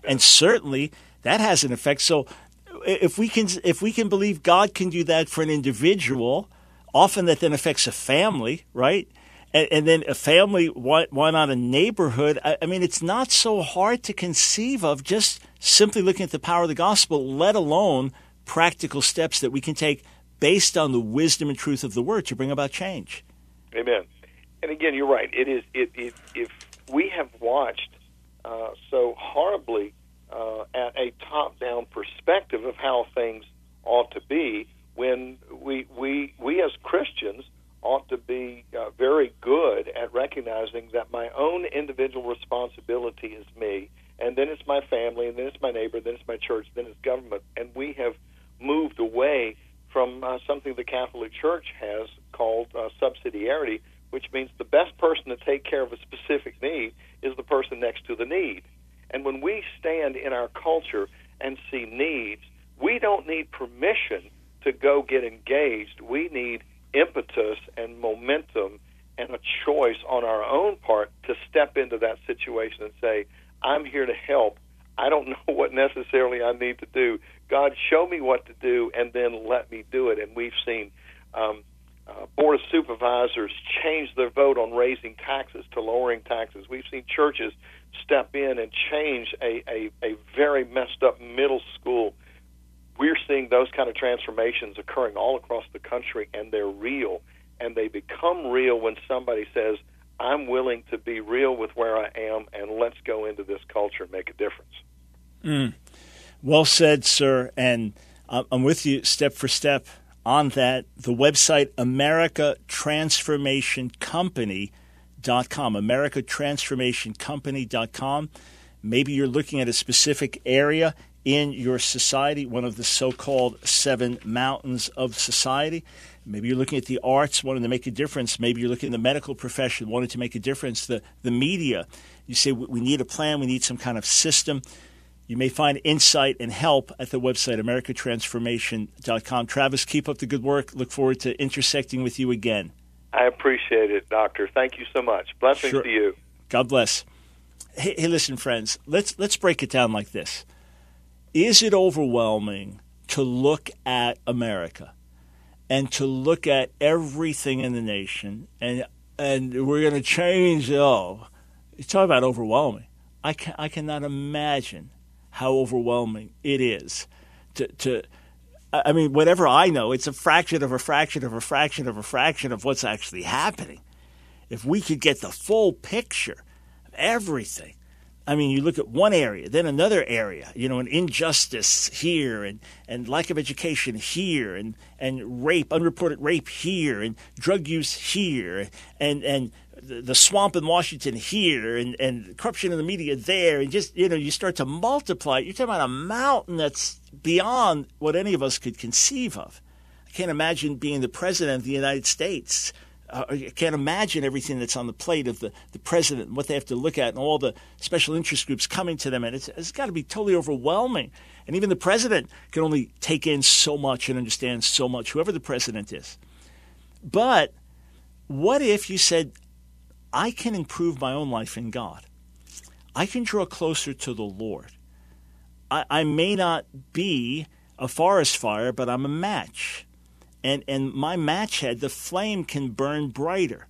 S1: And certainly that has an effect. So if we can if we can believe God can do that for an individual, often that then affects a family, right? And, and then a family, why, why not a neighborhood? I, I mean, it's not so hard to conceive of just simply looking at the power of the gospel, let alone practical steps that we can take based on the wisdom and truth of the word to bring about change.
S3: Amen. And again, you're right. It is. It, it, if we have watched uh, so horribly uh, at a top-down perspective of how things ought to be, when we we we as Christians ought to be uh, very good at recognizing that my own individual responsibility is me, and then it's my family, and then it's my neighbor, then it's my church, then it's government, and we have moved away from uh, something the Catholic Church has called uh, subsidiarity, which means the best person to take care of a specific need is the person next to the need. And when we stand in our culture and see needs, we don't need permission to go get engaged. We need impetus and momentum and a choice on our own part to step into that situation and say, I'm here to help. I don't know what necessarily I need to do. God, show me what to do, and then let me do it. And we've seen um, uh, Board of Supervisors change their vote on raising taxes to lowering taxes. We've seen churches step in and change a, a, a very messed up middle school. We're seeing those kind of transformations occurring all across the country, and they're real. And they become real when somebody says, I'm willing to be real with where I am, and let's go into this culture and make a difference.
S1: Mm. Well said, sir. And I'm with you step for step on that. The website, America Transformation Company dot com, America Transformation Company dot com. Maybe you're looking at a specific area in your society, one of the so-called seven mountains of society. Maybe you're looking at the arts, wanting to make a difference. Maybe you're looking at the medical profession, wanting to make a difference. The, the media, you say, we need a plan, we need some kind of system. You may find insight and help at the website, America Transformation dot com. Travis, keep up the good work. Look forward to intersecting with you again.
S3: I appreciate it, Doctor. Thank you so much. Blessings
S1: Sure.
S3: to you.
S1: God bless. Hey, hey, listen, friends, let's let's break it down like this. Is it overwhelming to look at America and to look at everything in the nation, and and we're going to change? Oh, you talk about overwhelming. I can I cannot imagine how overwhelming it is to to. I mean, whatever I know, it's a fraction of a fraction of a fraction of a fraction of what's actually happening. If we could get the full picture of everything. I mean, you look at one area, then another area, you know, an injustice here and, and lack of education here and, and rape, unreported rape here and drug use here and, and the swamp in Washington here and, and corruption in the media there. And just, you know, you start to multiply. You're talking about a mountain that's beyond what any of us could conceive of. I can't imagine being the president of the United States. Uh, I can't imagine everything that's on the plate of the, the president and what they have to look at and all the special interest groups coming to them. And it's, it's got to be totally overwhelming. And even the president can only take in so much and understand so much, whoever the president is. But what if you said, I can improve my own life in God. I can draw closer to the Lord. I, I may not be a forest fire, but I'm a match. And and my match head, the flame can burn brighter.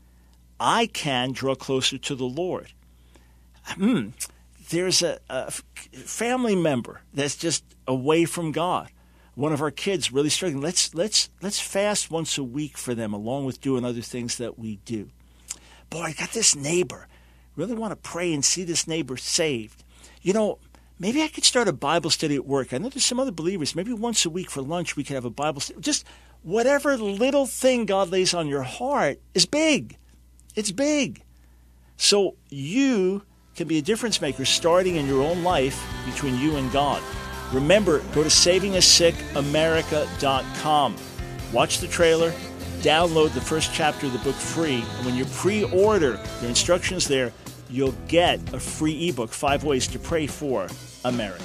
S1: I can draw closer to the Lord. Hmm. There's a, a family member that's just away from God. One of our kids really struggling. Let's let's let's fast once a week for them, along with doing other things that we do. Boy, I got this neighbor. Really want to pray and see this neighbor saved. You know, maybe I could start a Bible study at work. I know there's some other believers. Maybe once a week for lunch we could have a Bible study. Just whatever little thing God lays on your heart is big. It's big. So you can be a difference maker starting in your own life between you and God. Remember, go to saving a sick america dot com. Watch the trailer. Download the first chapter of the book free. And when you pre-order, there are instructions there, you'll get a free ebook, Five Ways to Pray for America.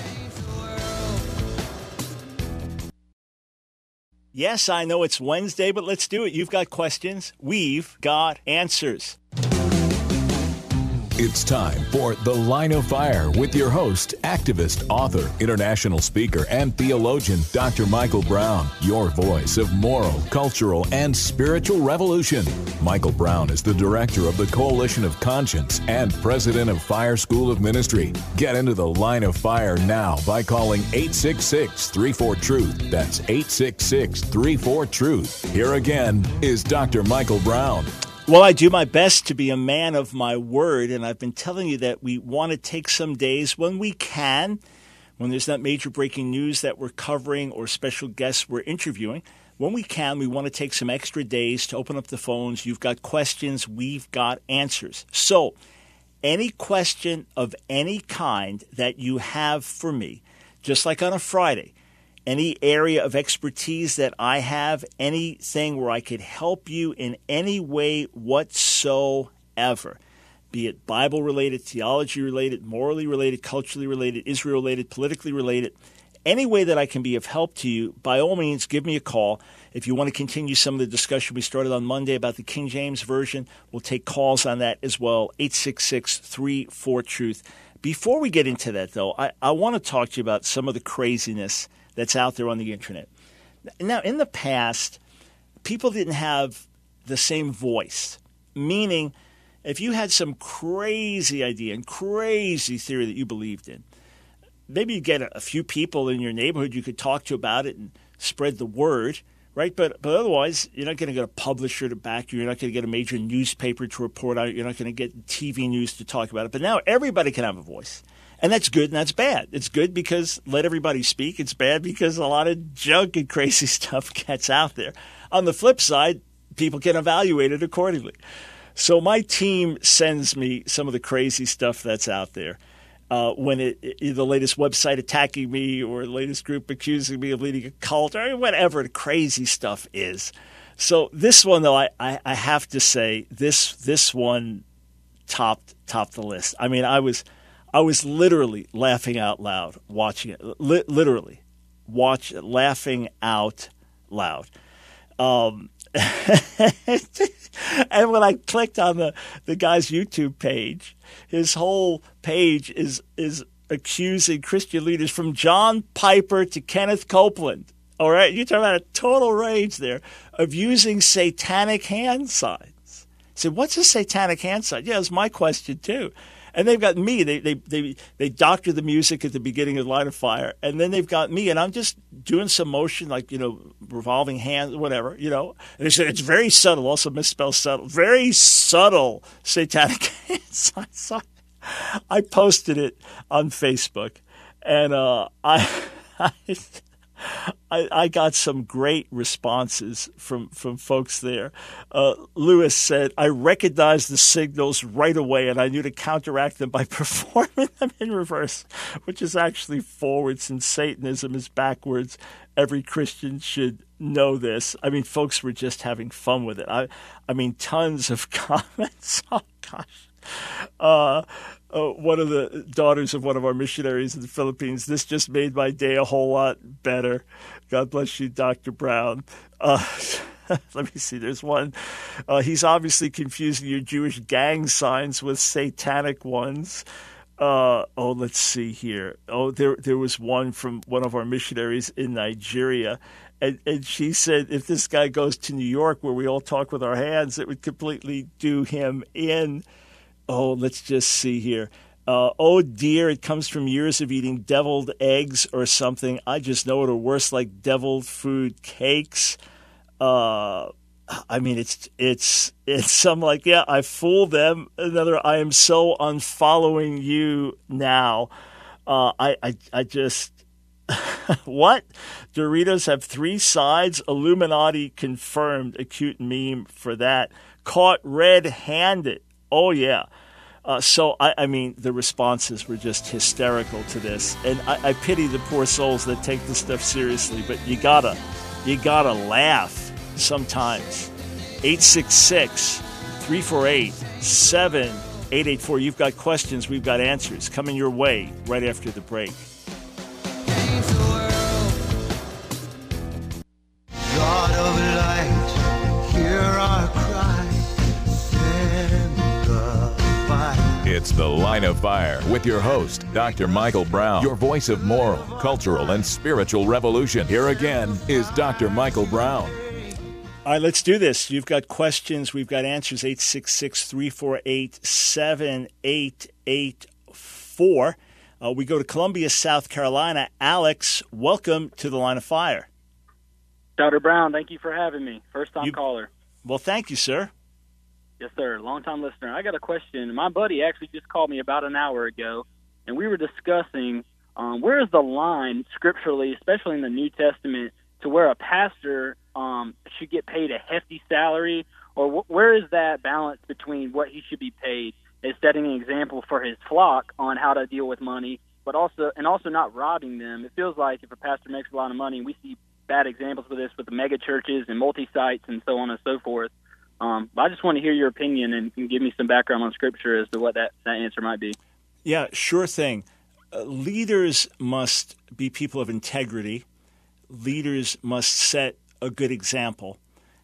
S1: Yes, I know it's Wednesday, but let's do it. You've got questions. We've got answers.
S2: It's time for The Line of Fire with your host, activist, author, international speaker, and theologian, Doctor Michael Brown, your voice of moral, cultural, and spiritual revolution. Michael Brown is the director of the Coalition of Conscience and president of Fire School of Ministry. Get into The Line of Fire now by calling eight six six, three four, truth. That's eight six six, three four, truth. Here again is Doctor Michael Brown.
S1: Well, I do my best to be a man of my word, and I've been telling you that we want to take some days when we can, when there's not major breaking news that we're covering or special guests we're interviewing. When we can, we want to take some extra days to open up the phones. You've got questions, we've got answers. So any question of any kind that you have for me, just like on a Friday, any area of expertise that I have, anything where I could help you in any way whatsoever, be it Bible-related, theology-related, morally related, culturally related, Israel-related, politically related, any way that I can be of help to you, by all means, give me a call. If you want to continue some of the discussion we started on Monday about the King James Version, we'll take calls on that as well, eight six six, three four, truth. Before we get into that, though, I, I want to talk to you about some of the craziness that's out there on the internet. Now, in the past, people didn't have the same voice, meaning if you had some crazy idea and crazy theory that you believed in, maybe you get a few people in your neighborhood you could talk to about it and spread the word, right? But but otherwise, you're not going to get a publisher to back you. You're not going to get a major newspaper to report on it. You're not going to get T V news to talk about it. But now everybody can have a voice. And that's good and that's bad. It's good because let everybody speak. It's bad because a lot of junk and crazy stuff gets out there. On the flip side, people can evaluate it accordingly. So my team sends me some of the crazy stuff that's out there. Uh, when it, it, the latest website attacking me or the latest group accusing me of leading a cult or whatever the crazy stuff is. So this one, though, I, I, I have to say, this this one topped topped the list. I mean, I was I was literally laughing out loud watching it. Li- literally, watch laughing out loud. Um, and when I clicked on the, the guy's YouTube page, his whole page is is accusing Christian leaders from John Piper to Kenneth Copeland. All right, you're talking about a total range there of using satanic hand signs. So what's a satanic hand sign? Yeah, it's my question too. And they've got me. They they they they doctor the music at the beginning of Line of Fire, and then they've got me, and I'm just doing some motion, like, you know, revolving hands, whatever, you know. And they said it's very subtle, also misspelled subtle, very subtle satanic hand sign. So I posted it on Facebook, and uh, I. I I, I got some great responses from, from folks there. Uh, Lewis said, I recognized the signals right away, and I knew to counteract them by performing them in reverse, which is actually forward since Satanism is backwards. Every Christian should know this. I mean, folks were just having fun with it. I, I mean, tons of comments. Oh, gosh. Uh, uh, one of the daughters of one of our missionaries in the Philippines, this just made my day a whole lot better. God bless you, Doctor Brown. Uh, let me see. There's one. Uh, he's obviously confusing your Jewish gang signs with satanic ones. Uh, oh, let's see here. Oh, there there was one from one of our missionaries in Nigeria. And, and she said if this guy goes to New York where we all talk with our hands, it would completely do him in. Oh, let's just see here. Uh, oh, dear, it comes from years of eating deviled eggs or something. I just know it, or worse, like deviled food cakes. Uh, I mean, it's it's it's some like, yeah, I fooled them. Another, I am so unfollowing you now. Uh, I, I, I just, what? Doritos have three sides. Illuminati confirmed. A cute meme for that. Caught red-handed. Oh, yeah. Uh, so, I, I mean, the responses were just hysterical to this. And I, I pity the poor souls that take this stuff seriously. But you gotta, you gotta laugh sometimes. eight six six, three four eight, seven eight eight four. You've got questions. We've got answers coming your way right after the break.
S4: God of light, hear our cry, send the fire.
S2: It's The Line of Fire with your host, Doctor Michael Brown, your voice of moral, cultural, and spiritual revolution. Here again is Doctor Michael Brown.
S1: All right, let's do this. You've got questions. We've got answers. eight six six, three four eight, seven eight eight four. Uh, we go to Columbia, South Carolina. Alex, welcome to The Line of Fire.
S5: Doctor Brown, thank you for having me. First-time
S1: You-
S5: caller.
S1: Well, thank you, sir.
S5: Yes, sir. Long-time listener. I got a question. My buddy actually just called me about an hour ago, and we were discussing um, where is the line scripturally, especially in the New Testament, to where a pastor um, should get paid a hefty salary, or wh- where is that balance between what he should be paid as setting an example for his flock on how to deal with money, but also and also not robbing them. It feels like if a pastor makes a lot of money, we see bad examples of this with the mega churches and multi-sites and so on and so forth. Um, but I just want to hear your opinion and, and give me some background on Scripture as to what that, that answer might be.
S1: Yeah, sure thing. Uh, leaders must be people of integrity. Leaders must set a good example.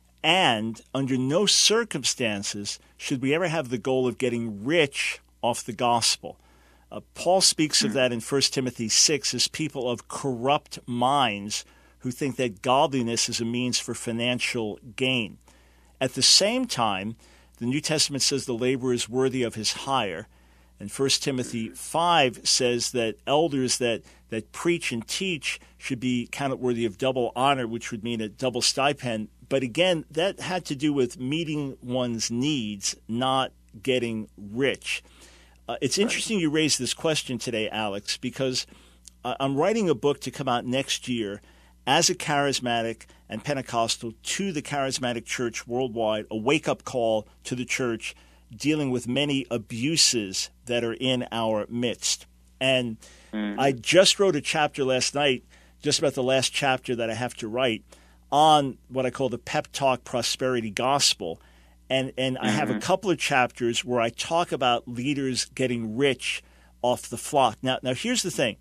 S1: And under no circumstances should we ever have the goal of getting rich off the gospel. Uh, Paul speaks of that in First Timothy six as people of corrupt minds who think that godliness is a means for financial gain. At the same time, the New Testament says the laborer is worthy of his hire. And First Timothy five says that elders that, that preach and teach should be counted worthy of double honor, which would mean a double stipend. But again, that had to do with meeting one's needs, not getting rich. Uh, it's interesting you raised this question today, Alex, because uh, I'm writing a book to come out next year as a charismatic and Pentecostal to the charismatic church worldwide, a wake-up call to the church dealing with many abuses that are in our midst. And mm-hmm. I just wrote a chapter last night, just about the last chapter that I have to write, on what I call the pep talk prosperity gospel. And, and mm-hmm. I have a couple of chapters where I talk about leaders getting rich off the flock. Now, now here's the thing.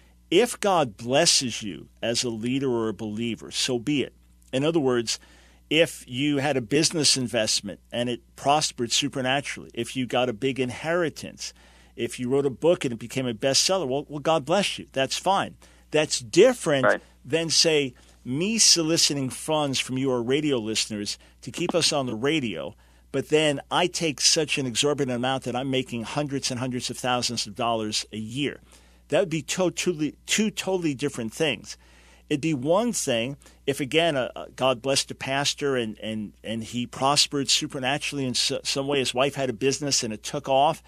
S1: If God blesses you as a leader or a believer, so be it. In other words, if you had a business investment and it prospered supernaturally, if you got a big inheritance, if you wrote a book and it became a bestseller, well, well God bless you. That's fine. That's different right. than, say, me soliciting funds from your radio listeners to keep us on the radio, but then I take such an exorbitant amount that I'm making hundreds and hundreds of thousands of dollars a year. That would be to- totally, two totally different things. It'd be one thing if, again, uh, God blessed a pastor and, and, and he prospered supernaturally in so, some way. His wife had a business and it took off,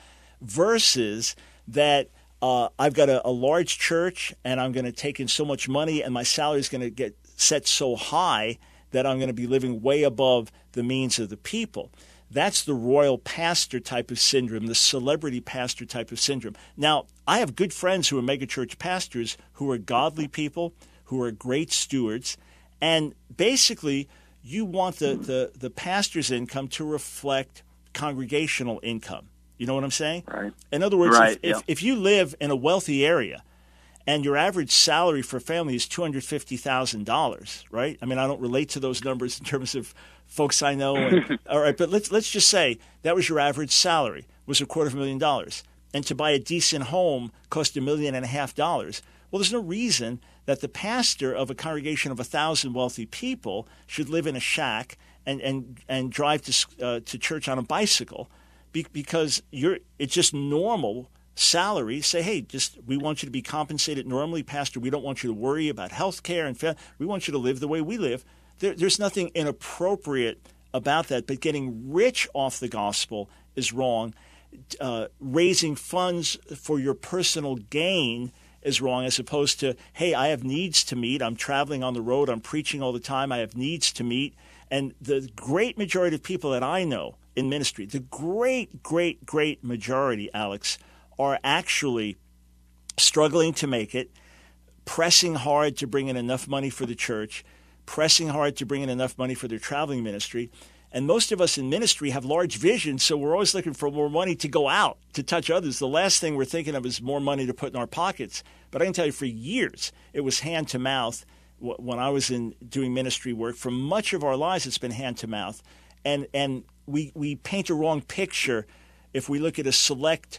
S1: versus that uh, I've got a, a large church and I'm going to take in so much money and my salary is going to get set so high that I'm going to be living way above the means of the people. That's the royal pastor type of syndrome, the celebrity pastor type of syndrome. Now, I have good friends who are megachurch pastors who are godly people, who are great stewards, and basically you want the, the, the pastor's income to reflect congregational income. You know what I'm saying?
S5: Right.
S1: In other words,
S5: right,
S1: if,
S5: yeah.
S1: if, if you live in a wealthy area and your average salary for a family is two hundred fifty thousand dollars, right? I mean, I don't relate to those numbers in terms of folks I know. And, all right, but let's let's just say that was your average salary, was a quarter of a million dollars. And to buy a decent home cost a million and a half dollars. Well, there's no reason that the pastor of a congregation of a thousand wealthy people should live in a shack and and, and drive to uh, to church on a bicycle, be, because you're it's just normal salary. Say, hey, just we want you to be compensated normally, Pastor. We don't want you to worry about health care and fa- we want you to live the way we live. There, there's nothing inappropriate about that, but getting rich off the gospel is wrong. Uh, raising funds for your personal gain is wrong, as opposed to, hey, I have needs to meet. I'm traveling on the road. I'm preaching all the time. I have needs to meet. And the great majority of people that I know in ministry, the great, great, great majority, Alex, are actually struggling to make it, pressing hard to bring in enough money for the church, pressing hard to bring in enough money for their traveling ministry. And most of us in ministry have large visions, so we're always looking for more money to go out, to touch others. The last thing we're thinking of is more money to put in our pockets. But I can tell you, for years, it was hand to mouth. When I was in doing ministry work, for much of our lives, it's been hand to mouth. And and we, we paint a wrong picture if we look at a select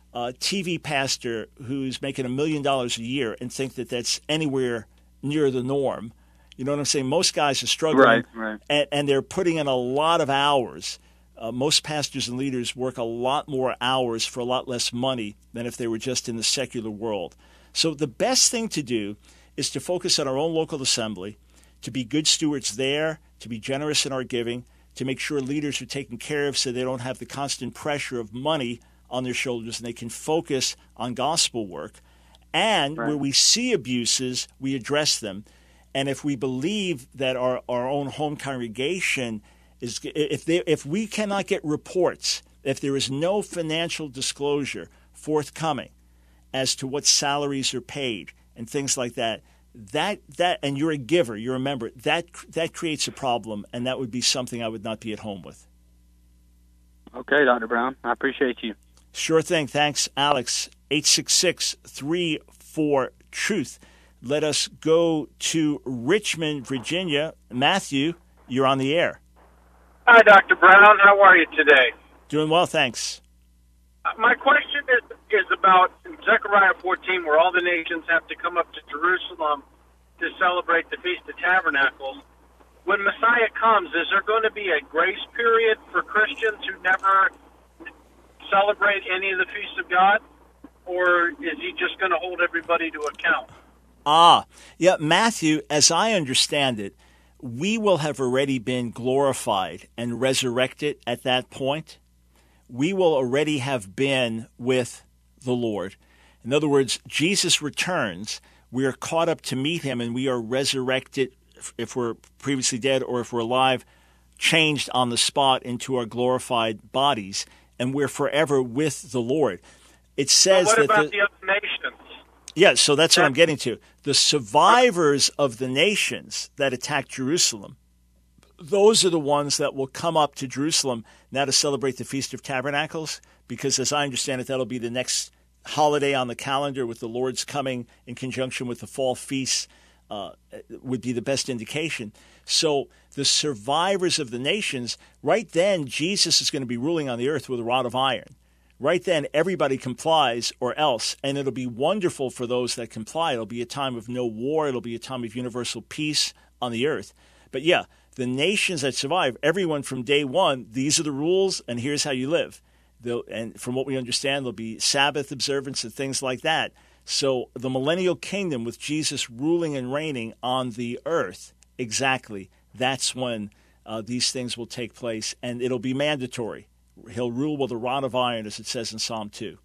S1: a T V pastor who's making a million dollars a year and think that that's anywhere near the norm. You know what I'm saying? Most guys are struggling,
S5: Right, right.
S1: And, and they're putting in a lot of hours. Uh, most pastors and leaders work a lot more hours for a lot less money than if they were just in the secular world. So the best thing to do is to focus on our own local assembly, to be good stewards there, to be generous in our giving, to make sure leaders are taken care of so they don't have the constant pressure of money on their shoulders and they can focus on gospel work. And
S5: Right.
S1: where we see abuses, we address them. And if we believe that our, our own home congregation is, if they, if we cannot get reports, if there is no financial disclosure forthcoming as to what salaries are paid and things like that, that that and you're a giver, you're a member, that that creates a problem, and that would be something I would not be at home with.
S5: Okay, Doctor Brown, I appreciate you.
S1: Sure thing. Thanks, Alex. eight six six, three four, truth. Let us go to Richmond, Virginia. Matthew, you're on the air.
S6: Hi, Doctor Brown. How are you today?
S1: Doing well, thanks.
S6: Uh, my question is, is about Zechariah fourteen, where all the nations have to come up to Jerusalem to celebrate the Feast of Tabernacles. When Messiah comes, is there going to be a grace period for Christians who never celebrate any of the feasts of God? Or is he just going to hold everybody to account?
S1: Ah, yeah, Matthew, as I understand it, we will have already been glorified and resurrected at that point. We will already have been with the Lord. In other words, Jesus returns. We are caught up to meet him, and we are resurrected if we're previously dead or if we're alive, changed on the spot into our glorified bodies, and we're forever with the Lord. It says
S6: what
S1: that
S6: about
S1: the,
S6: the other nations?
S1: Yeah, so that's what I'm getting to. The survivors of the nations that attacked Jerusalem, those are the ones that will come up to Jerusalem now to celebrate the Feast of Tabernacles, because as I understand it, that'll be the next holiday on the calendar with the Lord's coming in conjunction with the fall feasts, uh, would be the best indication. So the survivors of the nations, right then, Jesus is going to be ruling on the earth with a rod of iron. Right then, everybody complies or else, and it'll be wonderful for those that comply. It'll be a time of no war. It'll be a time of universal peace on the earth. But yeah, the nations that survive, everyone from day one, these are the rules, and here's how you live. They'll, and from what we understand, there'll be Sabbath observance and things like that. So the millennial kingdom with Jesus ruling and reigning on the earth, exactly, that's when uh, these things will take place, and it'll be mandatory. He'll rule with a rod of iron, as it says in Psalm two.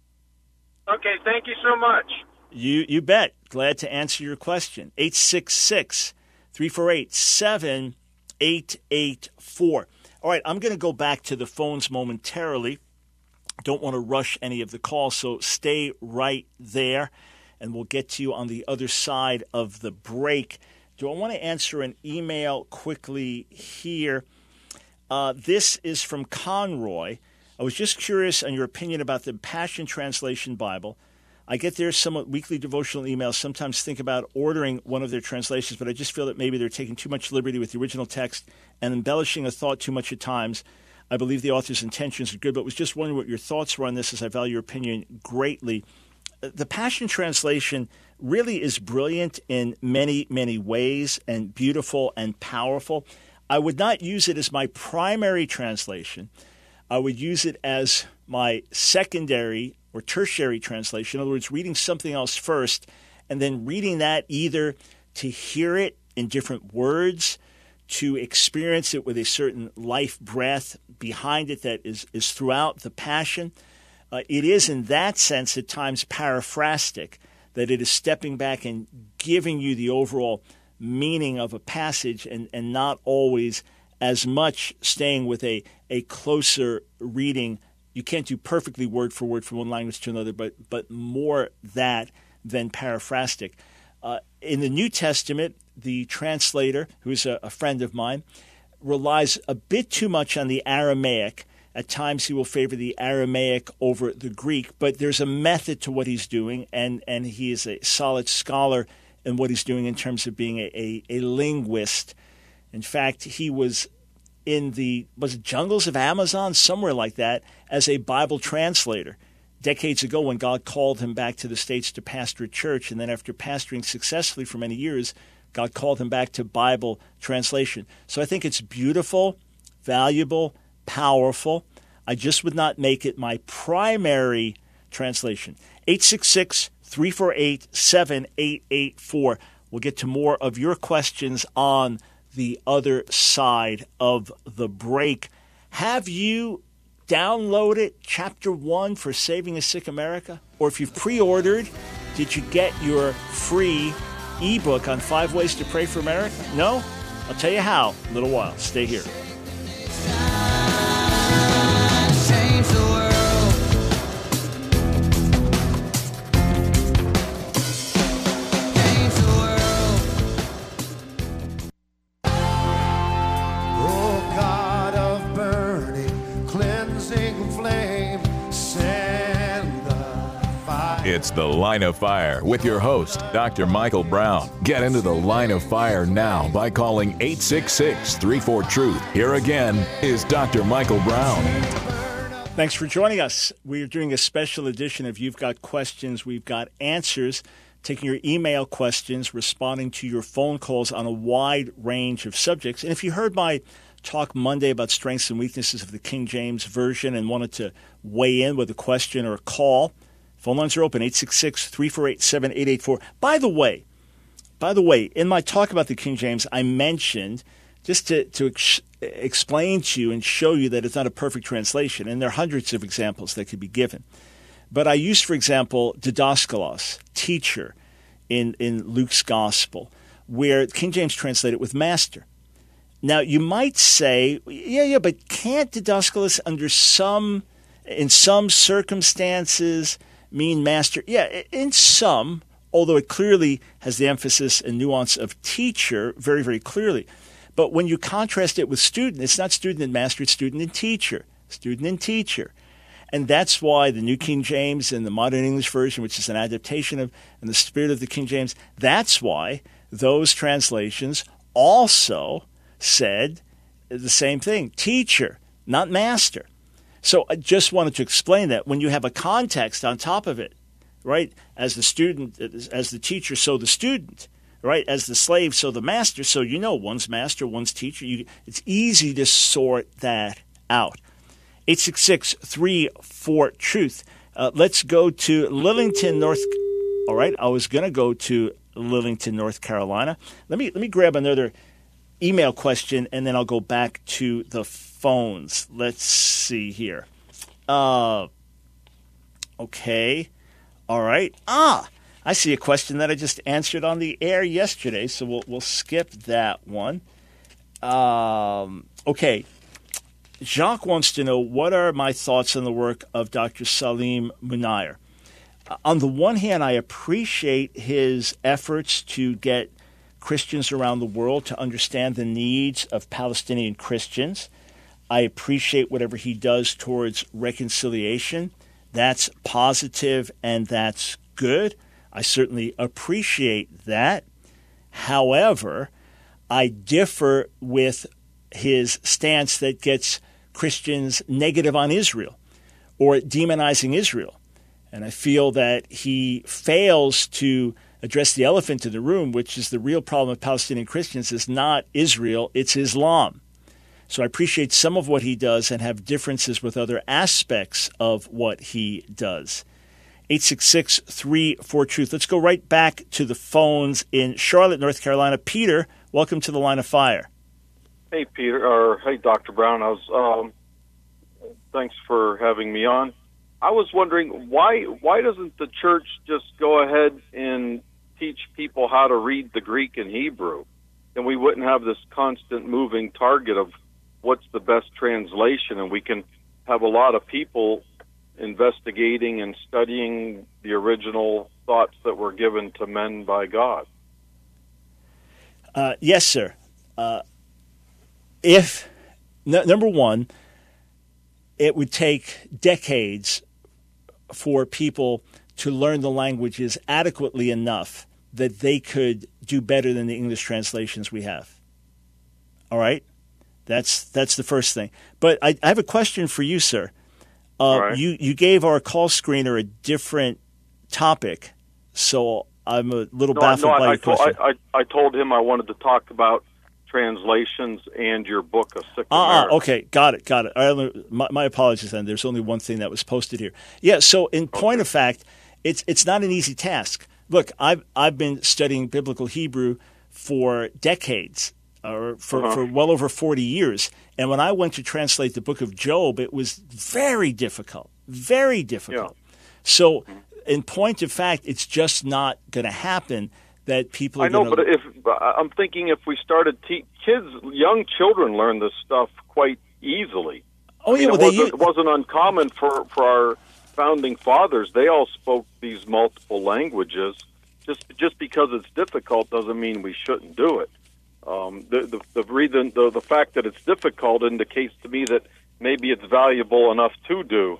S6: Okay, thank you so much.
S1: You you bet. Glad to answer your question. eight six six, three four eight, seven eight eight four. All right, I'm going to go back to the phones momentarily. Don't want to rush any of the calls, so stay right there, and we'll get to you on the other side of the break. Do I want to answer an email quickly here? Uh, this is from Conroy. I was just curious on your opinion about the Passion Translation Bible. I get their somewhat weekly devotional emails, sometimes think about ordering one of their translations, but I just feel that maybe they're taking too much liberty with the original text and embellishing a thought too much at times. I believe the author's intentions are good, but was just wondering what your thoughts were on this, as I value your opinion greatly. The Passion Translation really is brilliant in many, many ways, and beautiful and powerful. I would not use it as my primary translation. I would use it as my secondary or tertiary translation. In other words, reading something else first and then reading that either to hear it in different words, to experience it with a certain life breath behind it that is, is throughout the Passion. Uh, it is in that sense at times paraphrastic, that it is stepping back and giving you the overall meaning of a passage, and, and not always as much staying with a, a closer reading. You can't do perfectly word for word from one language to another, but but more that than paraphrastic. Uh, in the New Testament, the translator, who's a, a friend of mine, relies a bit too much on the Aramaic. At times he will favor the Aramaic over the Greek, but there's a method to what he's doing, and, and he is a solid scholar in what he's doing in terms of being a, a, a linguist. In fact, he was in the was it jungles of Amazon, somewhere like that, as a Bible translator, decades ago when God called him back to the States to pastor a church, and then after pastoring successfully for many years, God called him back to Bible translation. So I think it's beautiful, valuable, powerful. I just would not make it my primary translation. eight six six, three four eight, seven eight eight four. We'll get to more of your questions on the other side of the break. Have you downloaded Chapter one for Saving a Sick America? Or if you've pre-ordered, did you get your free ebook on five ways to pray for America? No? I'll tell you how in a little while. Stay here.
S4: Change the world. Change the world. Oh God of burning, cleansing flame, send the fire.
S2: It's The Line of Fire with your host, Doctor Michael Brown. Get into the Line of Fire now by calling eight six six, three four, truth. Here again is Doctor Michael Brown.
S1: Thanks for joining us. We're doing a special edition of You've Got Questions, We've Got Answers, taking your email questions, responding to your phone calls on a wide range of subjects. And if you heard my talk Monday about strengths and weaknesses of the King James Version and wanted to weigh in with a question or a call, phone lines are open, eight six six, three four eight, seven eight eight four. By the way, by the way, in my talk about the King James, I mentioned, just to, to ex- explain to you and show you that it's not a perfect translation, and there are hundreds of examples that could be given. But I used, for example, didaskalos, teacher, in, in Luke's Gospel, where King James translated with master. Now, you might say, yeah, yeah, but can't didaskalos under some, in some circumstances mean master? Yeah, in some, although it clearly has the emphasis and nuance of teacher very, very clearly. But when you contrast it with student, it's not student and master, it's student and teacher. Student and teacher. And that's why the New King James and the Modern English Version, which is an adaptation of and the spirit of the King James, that's why those translations also said the same thing, teacher, not master. So I just wanted to explain that when you have a context on top of it, right, as the student, as the teacher, so the student, right, as the slave, so the master, so you know one's master, one's teacher. You, it's easy to sort that out. eight six six, three four, truth. Uh, let's go to Lillington, North. All right, I was going to go to Lillington, North Carolina. Let me let me grab another email question, and then I'll go back to the phones. Let's see here. Uh, okay. All right. Ah, I see a question that I just answered on the air yesterday, so we'll we'll skip that one. Um, okay. Jacques wants to know, what are my thoughts on the work of Doctor Salim Munayer? Uh, on the one hand, I appreciate his efforts to get Christians around the world to understand the needs of Palestinian Christians. I appreciate whatever he does towards reconciliation. That's positive and that's good. I certainly appreciate that. However, I differ with his stance that gets Christians negative on Israel or demonizing Israel. And I feel that he fails to address the elephant in the room, which is the real problem of Palestinian Christians is not Israel, it's Islam. So I appreciate some of what he does and have differences with other aspects of what he does. eight six six, three four, truth. Let's go right back to the phones in Charlotte, North Carolina. Peter, welcome to the Line of Fire.
S7: Hey, Peter, or hey, Doctor Brown. I was, um, thanks for having me on. I was wondering, why why doesn't the church just go ahead and teach people how to read the Greek and Hebrew? And we wouldn't have this constant moving target of what's the best translation, and we can have a lot of people investigating and studying the original thoughts that were given to men by God.
S1: Uh, yes, sir. Uh, if, n- number one, it would take decades for people to learn the languages adequately enough that they could do better than the English translations we have. All right? That's that's the first thing. But I, I have a question for you, sir. Uh,
S7: right.
S1: You you gave our call screener a different topic, so I'm a little
S7: No,
S1: baffled
S7: no,
S1: by
S7: I,
S1: your
S7: I, told,
S1: question.
S7: I, I, I told him I wanted to talk about translations and your book, A Sick
S1: Ah,
S7: America.
S1: okay, got it, got it. I only, my, my apologies then. There's only one thing that was posted here. Yeah, so in point of fact, it's it's not an easy task. Look, I've I've been studying biblical Hebrew for decades, or for,
S7: Uh-huh.
S1: for well over forty years. And when I went to translate the book of Job, it was very difficult, very difficult. So in point of fact, it's just not going to happen that people are
S7: I know,
S1: gonna,
S7: but if I'm thinking if we started te- kids, young children learn this stuff quite easily.
S1: Oh,
S7: I
S1: yeah,
S7: mean,
S1: well,
S7: it,
S1: they
S7: wasn't, it wasn't uncommon for, for our founding fathers. They all spoke these multiple languages. Just just because it's difficult doesn't mean we shouldn't do it. Um, the, the the reason the, the fact that it's difficult indicates to me that maybe it's valuable enough to do.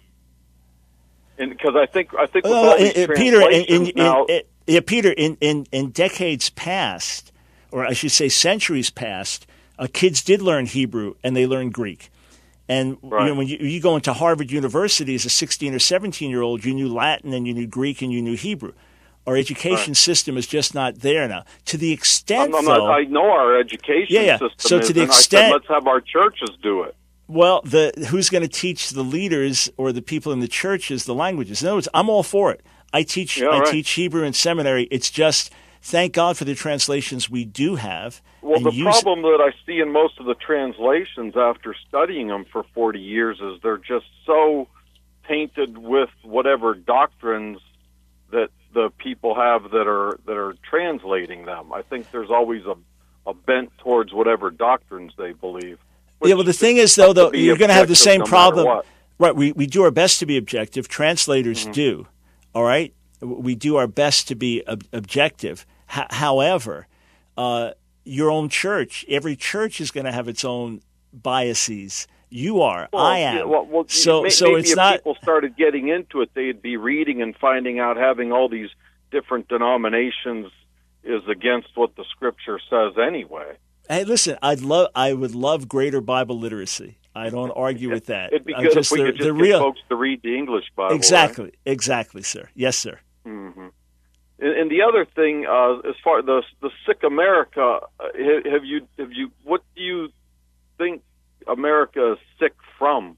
S7: And because I think I think with
S1: Well,
S7: all these
S1: uh, uh, Peter, in, in,
S7: translations
S1: in,
S7: now,
S1: in, yeah, Peter, in, in, in decades past, or I should say centuries past, uh, kids did learn Hebrew and they learned Greek. And
S7: Right.
S1: you know, when you, you go into Harvard University as a sixteen or seventeen-year-old, you knew Latin and you knew Greek and you knew Hebrew. Our education
S7: Right.
S1: system is just not there now. To the extent,
S7: I'm, I'm
S1: though,
S7: not, I know our education
S1: Yeah, yeah.
S7: system
S1: So to
S7: is,
S1: the
S7: and
S1: extent-
S7: I said, let's have our churches do it.
S1: well, the who's going to teach the leaders or the people in the churches the languages? In other words, I'm all for it. I teach
S7: Yeah,
S1: I
S7: right.
S1: teach Hebrew in seminary. It's just thank God for the translations we do have.
S7: Well,
S1: and
S7: the
S1: use-
S7: problem that I see in most of the translations after studying them for forty years is they're just so tainted with whatever doctrines that the people have that are that are translating them. I think there's always a, a bent towards whatever doctrines they believe.
S1: Yeah, well, the thing is, though, though
S7: be
S1: you're going to have the
S7: objective
S1: same
S7: no matter
S1: problem.
S7: what.
S1: Right, we, we do our best to be objective. Translators
S7: Mm-hmm.
S1: do, all right? We do our best to be ob- objective. H- however, uh, your own church, every church is going to have its own biases. You are,
S7: Well,
S1: I am.
S7: yeah, well, well,
S1: so
S7: may-
S1: so
S7: maybe
S1: it's
S7: if
S1: not.
S7: people started getting into it, they'd be reading and finding out having all these different denominations is against what the Scripture says anyway.
S1: Hey, listen, I'd love, I would love greater Bible literacy. I don't argue with that.
S7: It'd be
S1: I
S7: good
S1: just,
S7: if we
S1: the-
S7: could just
S1: the
S7: get
S1: real,
S7: folks to read the English Bible.
S1: exactly, exactly, sir. Yes, sir.
S7: Right? hmm And, and the other thing, uh, as far the the sick America, uh, ha- have you have you what do you think America is sick from?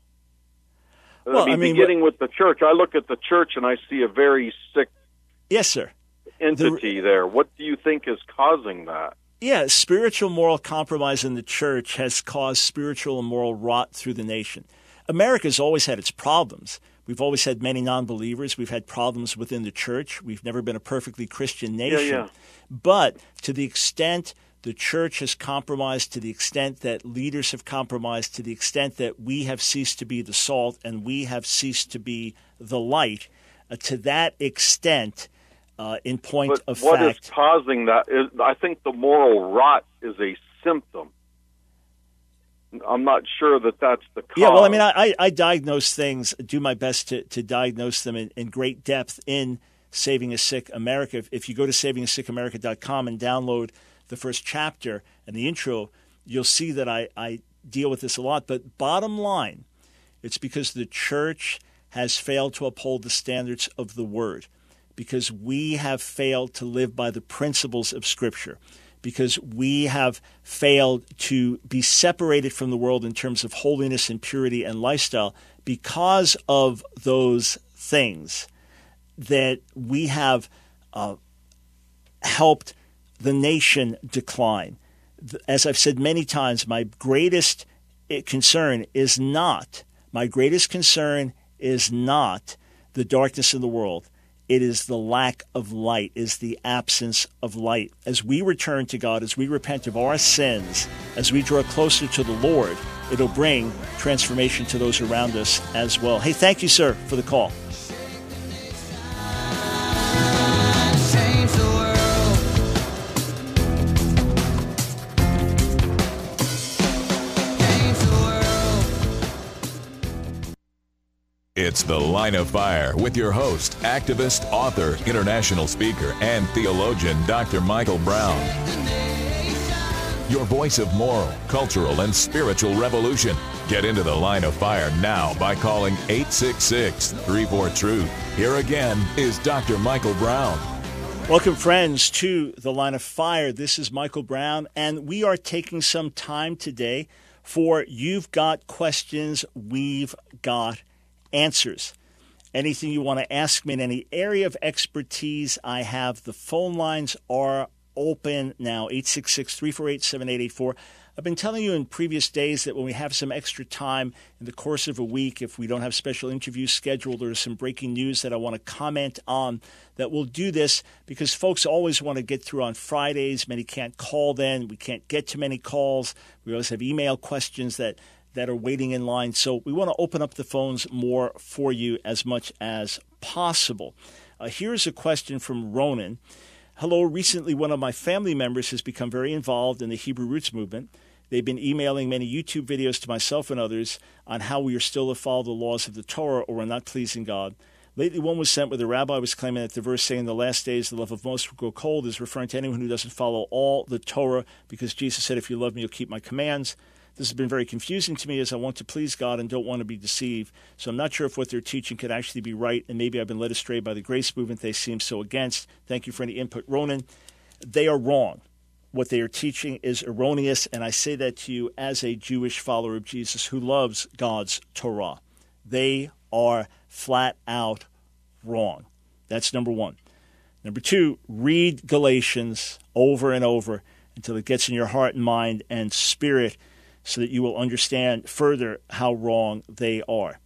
S1: Well,
S7: I mean,
S1: I mean,
S7: beginning with the church, I look at the church and I see a very sick
S1: Yes, sir.
S7: entity there. What do you think is causing that?
S1: Yeah, spiritual moral compromise in the church has caused spiritual and moral rot through the nation. America's always had its problems. We've always had many non-believers. We've had problems within the church. We've never been a perfectly Christian nation.
S7: yeah.
S1: But to the extent the church has compromised, to the extent that leaders have compromised, to the extent that we have ceased to be the salt and we have ceased to be the light, uh, to that extent, uh, in point
S7: But
S1: of
S7: what
S1: fact,
S7: is causing that is, I think the moral rot is a symptom. I'm not sure that that's the cause.
S1: Yeah, well, I mean, I, I, I diagnose things, do my best to, to diagnose them in, in great depth in Saving a Sick America. If, if you go to saving a sick america dot com and download the first chapter and the intro, you'll see that I, I deal with this a lot. But bottom line, it's because the church has failed to uphold the standards of the Word, because we have failed to live by the principles of Scripture, because we have failed to be separated from the world in terms of holiness and purity and lifestyle. Because of those things, that we have uh, helped the nation decline. As I've said many times, my greatest concern is not, my greatest concern is not the darkness in the world. It is the lack of light, is the absence of light. As we return to God, as we repent of our sins, as we draw closer to the Lord, it'll bring transformation to those around us as well. Hey, thank you, sir, for the call.
S4: Change the world. Change the world.
S2: It's The Line of Fire with your host, activist, author, international speaker, and theologian, Doctor Michael Brown. Your voice of moral, cultural, and spiritual revolution. Get into the line of fire now by calling eight six six, three four, truth. Here again is Doctor Michael Brown.
S1: Welcome, friends, to the Line of Fire. This is Michael Brown, and we are taking some time today for You've Got Questions, We've Got Answers. Anything you want to ask me in any area of expertise, I have. The phone lines are open now, eight six six, three four eight, seven eight eight four. I've been telling you in previous days that when we have some extra time in the course of a week, if we don't have special interviews scheduled or some breaking news that I want to comment on, that we'll do this because folks always want to get through on Fridays. Many can't call then. We can't get to many calls. We always have email questions that, that are waiting in line. So we want to open up the phones more for you as much as possible. Uh, here's a question from Ronan. Hello, recently one of my family members has become very involved in the Hebrew Roots movement. They've been emailing many YouTube videos to myself and others on how we are still to follow the laws of the Torah or are not pleasing God. Lately, one was sent where the rabbi was claiming that the verse saying in the last days the love of most will grow cold is referring to anyone who doesn't follow all the Torah because Jesus said, if you love me, you'll keep my commands. This has been very confusing to me as I want to please God and don't want to be deceived. So I'm not sure if what they're teaching could actually be right, and maybe I've been led astray by the grace movement they seem so against. Thank you for any input. Ronan, they are wrong. What they are teaching is erroneous, and I say that to you as a Jewish follower of Jesus who loves God's Torah. They are flat out wrong. That's number one. Number two, read Galatians over and over until it gets in your heart and mind and spirit, so that you will understand further how wrong they are.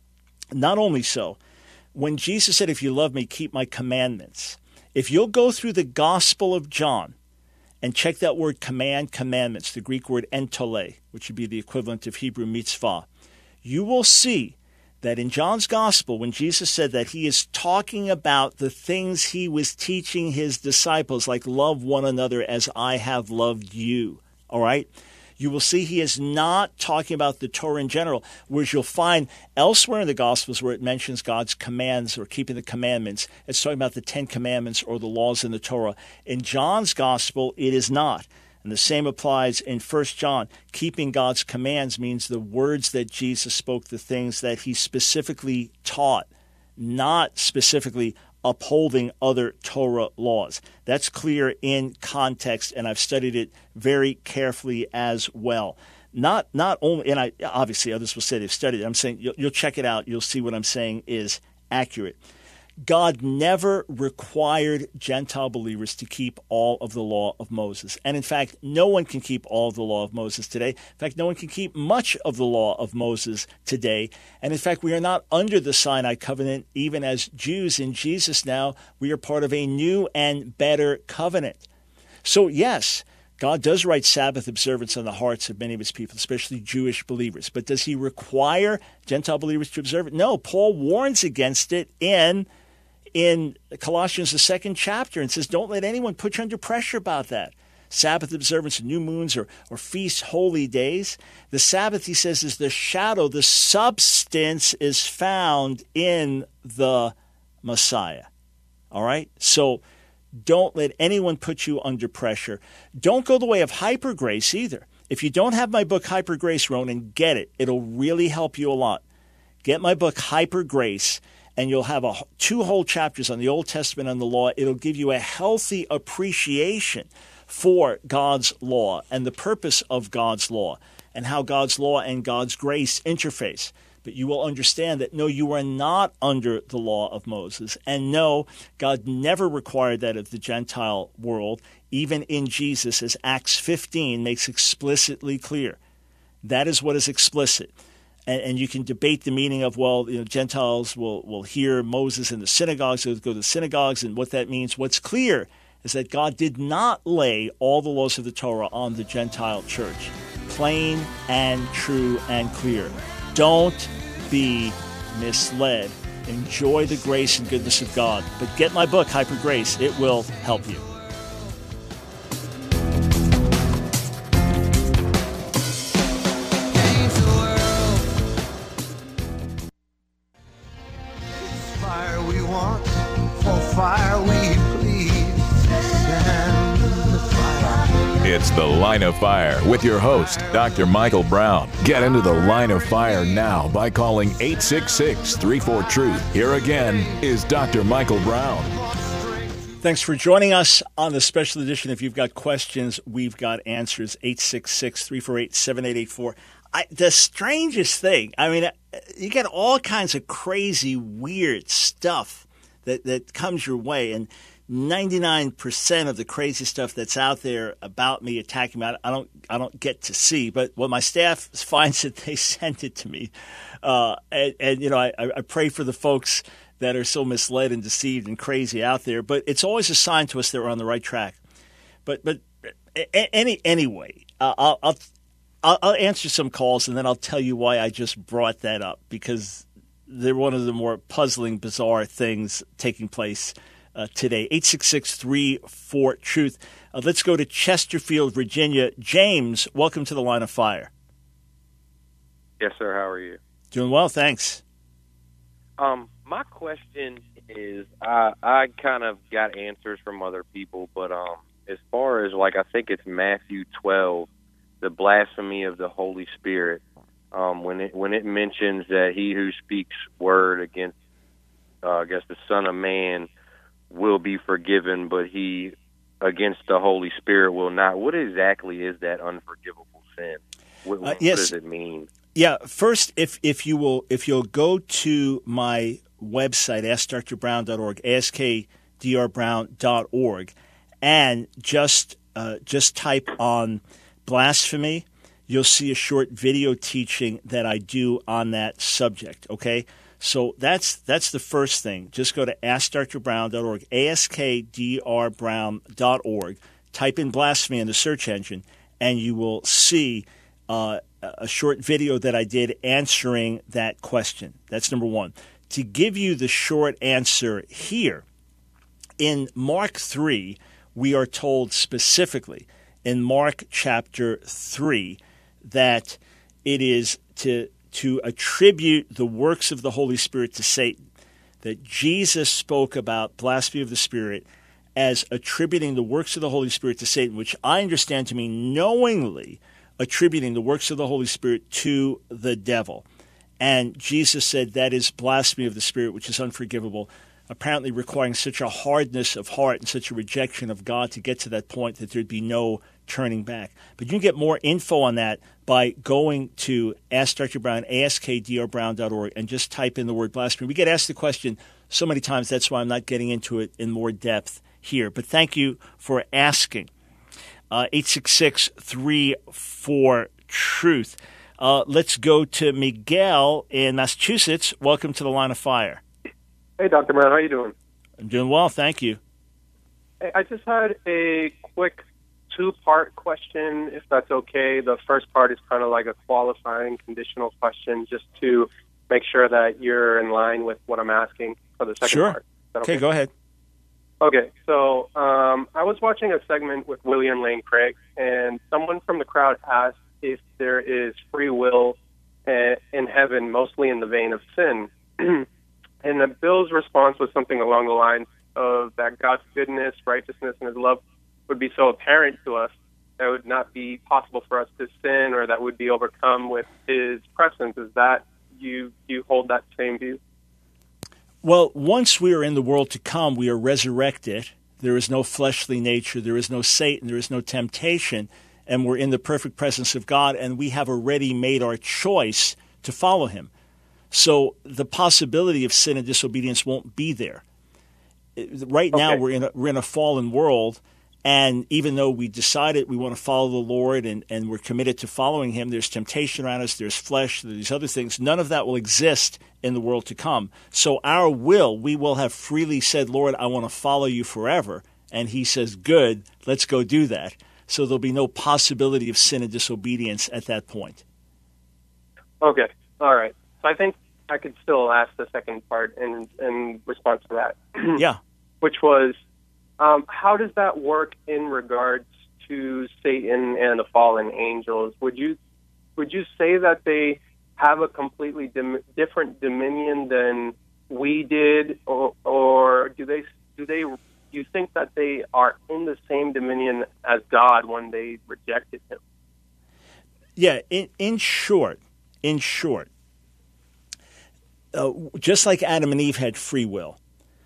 S1: Not only so, when Jesus said, if you love me, keep my commandments, if you'll go through the Gospel of John and check that word command, commandments, the Greek word entole, which would be the equivalent of Hebrew mitzvah, you will see that in John's Gospel, when Jesus said that, he is talking about the things he was teaching his disciples, like love one another as I have loved you, all right? You will see he is not talking about the Torah in general, whereas you'll find elsewhere in the Gospels where it mentions God's commands or keeping the commandments, it's talking about the Ten Commandments or the laws in the Torah. In John's Gospel, it is not. And the same applies in First John. Keeping God's commands means the words that Jesus spoke, the things that he specifically taught, not specifically upholding other Torah laws. That's clear in context, and I've studied it very carefully as well. Not not only, and I obviously others will say they've studied it. I'm saying you'll, you'll check it out. You'll see what I'm saying is accurate. God never required Gentile believers to keep all of the law of Moses. And in fact, no one can keep all of the law of Moses today. In fact, no one can keep much of the law of Moses today. And in fact, we are not under the Sinai covenant, even as Jews in Jesus now. We are part of a new and better covenant. So yes, God does write Sabbath observance on the hearts of many of his people, especially Jewish believers. But does he require Gentile believers to observe it? No, Paul warns against it in in Colossians, the second chapter, and says, don't let anyone put you under pressure about that. Sabbath observance, new moons, or, or feast, holy days. The Sabbath, he says, is the shadow. The substance is found in the Messiah. All right? So don't let anyone put you under pressure. Don't go the way of hyper grace either. If you don't have my book, Hyper Grace, Ronan, get it. It'll really help you a lot. Get my book, Hyper Grace, and you'll have a, two whole chapters on the Old Testament and the law. It'll give you a healthy appreciation for God's law and the purpose of God's law and how God's law and God's grace interface. But you will understand that, no, you are not under the law of Moses. And no, God never required that of the Gentile world, even in Jesus, as Acts fifteen makes explicitly clear. That is what is explicit. And, and you can debate the meaning of, well, you know, Gentiles will, will hear Moses in the synagogues, they'll go to the synagogues, and what that means. What's clear is that God did not lay all the laws of the Torah on the Gentile church. Plain and true and clear. Don't be misled. Enjoy the grace and goodness of God. But get my book, Hyper Grace. It will help you.
S4: Fire we want, for fire we please. Stand in the fire.
S2: It's The Line of Fire with your host, Doctor Michael Brown. Get into the Line of Fire now by calling eight six six, three four, truth. Here again is Doctor Michael Brown.
S1: Thanks for joining us on the special edition. If you've got questions, we've got answers. eight six six, three four eight, seven eight eight four. I, the strangest thing, I mean, you get all kinds of crazy, weird stuff that, that comes your way. And ninety-nine percent of the crazy stuff that's out there about me, attacking me, I don't I don't get to see. But when my staff finds it, they send it to me. Uh, and, and, you know, I, I pray for the folks that are so misled and deceived and crazy out there. But it's always a sign to us that we're on the right track. But but any anyway, uh, I'll, I'll I'll answer some calls, and then I'll tell you why I just brought that up, because they're one of the more puzzling, bizarre things taking place Uh, today. eight six six, three four, truth. Uh, let's go to Chesterfield, Virginia. James, welcome to the Line of Fire.
S8: Yes, sir. How are you?
S1: Doing well, thanks.
S8: Um, my question is, I I kind of got answers from other people, but um, as far as like I think it's Matthew twelve, the blasphemy of the Holy Spirit. Um, when it when it mentions that he who speaks word against, uh, I guess the Son of Man, will be forgiven, but he against the Holy Spirit will not. What exactly is that unforgivable sin? What,
S1: uh, yes.
S8: what does it mean?
S1: Yeah, first, if if you will, if you'll go to my website, ask dr brown dot org, ask dr brown dot org, and just uh, just type on blasphemy, you'll see a short video teaching that I do on that subject. Okay. So that's that's the first thing. Just go to ask dr brown dot org, ask dr brown dot org, type in blasphemy in the search engine, and you will see uh, a short video that I did answering that question. That's number one. To give you the short answer here, in Mark three, we are told specifically in Mark chapter three that it is to to attribute the works of the Holy Spirit to Satan, that Jesus spoke about blasphemy of the Spirit as attributing the works of the Holy Spirit to Satan, which I understand to mean knowingly attributing the works of the Holy Spirit to the devil. And Jesus said that is blasphemy of the Spirit, which is unforgivable, apparently requiring such a hardness of heart and such a rejection of God to get to that point that there'd be no turning back. But you can get more info on that by going to Ask Doctor Brown, ask dr brown dot org, and just type in the word blasphemy. We get asked the question so many times, that's why I'm not getting into it in more depth here. But thank you for asking. Uh, eight six six, three four, truth. Uh, let's go to Miguel in Massachusetts. Welcome to the Line of Fire.
S9: Hey, Doctor Brown, how you doing?
S1: I'm doing well, thank you.
S9: Hey, I just had a quick two-part question, if that's okay. The first part is kind of like a qualifying conditional question, just to make sure that you're in line with what I'm asking for the second
S1: sure.
S9: part.
S1: Okay?
S9: okay,
S1: go ahead.
S9: Okay, so um, I was watching a segment with William Lane Craig, and someone from the crowd asked if there is free will uh, in heaven, mostly in the vein of sin. And the Bill's response was something along the lines of that God's goodness, righteousness, and his love would be so apparent to us that it would not be possible for us to sin, or that would be overcome with his presence. Is that, you, you hold that same view?
S1: Well, once we are in the world to come, we are resurrected. There is no fleshly nature. There is no Satan. There is no temptation. And we're in the perfect presence of God, and we have already made our choice to follow him. So the possibility of sin and disobedience won't be there. Right now,
S9: okay.
S1: we're in a, we're in a fallen world, and even though we decided we want to follow the Lord and, and we're committed to following him, there's temptation around us, there's flesh, there's these other things. None of that will exist in the world to come. So our will, we will have freely said, Lord, I want to follow you forever. And he says, good, let's go do that. So there'll be no possibility of sin and disobedience at that point.
S9: Okay, all right. So I think I could still ask the second part in, in response to that.
S1: Yeah.
S9: Which was, um, how does that work in regards to Satan and the fallen angels? Would you would you say that they have a completely dim- different dominion than we did, or, or do they do they you think that they are in the same dominion as as God when they rejected him.
S1: Yeah, in, in short, in short, uh, just like Adam and Eve had free will,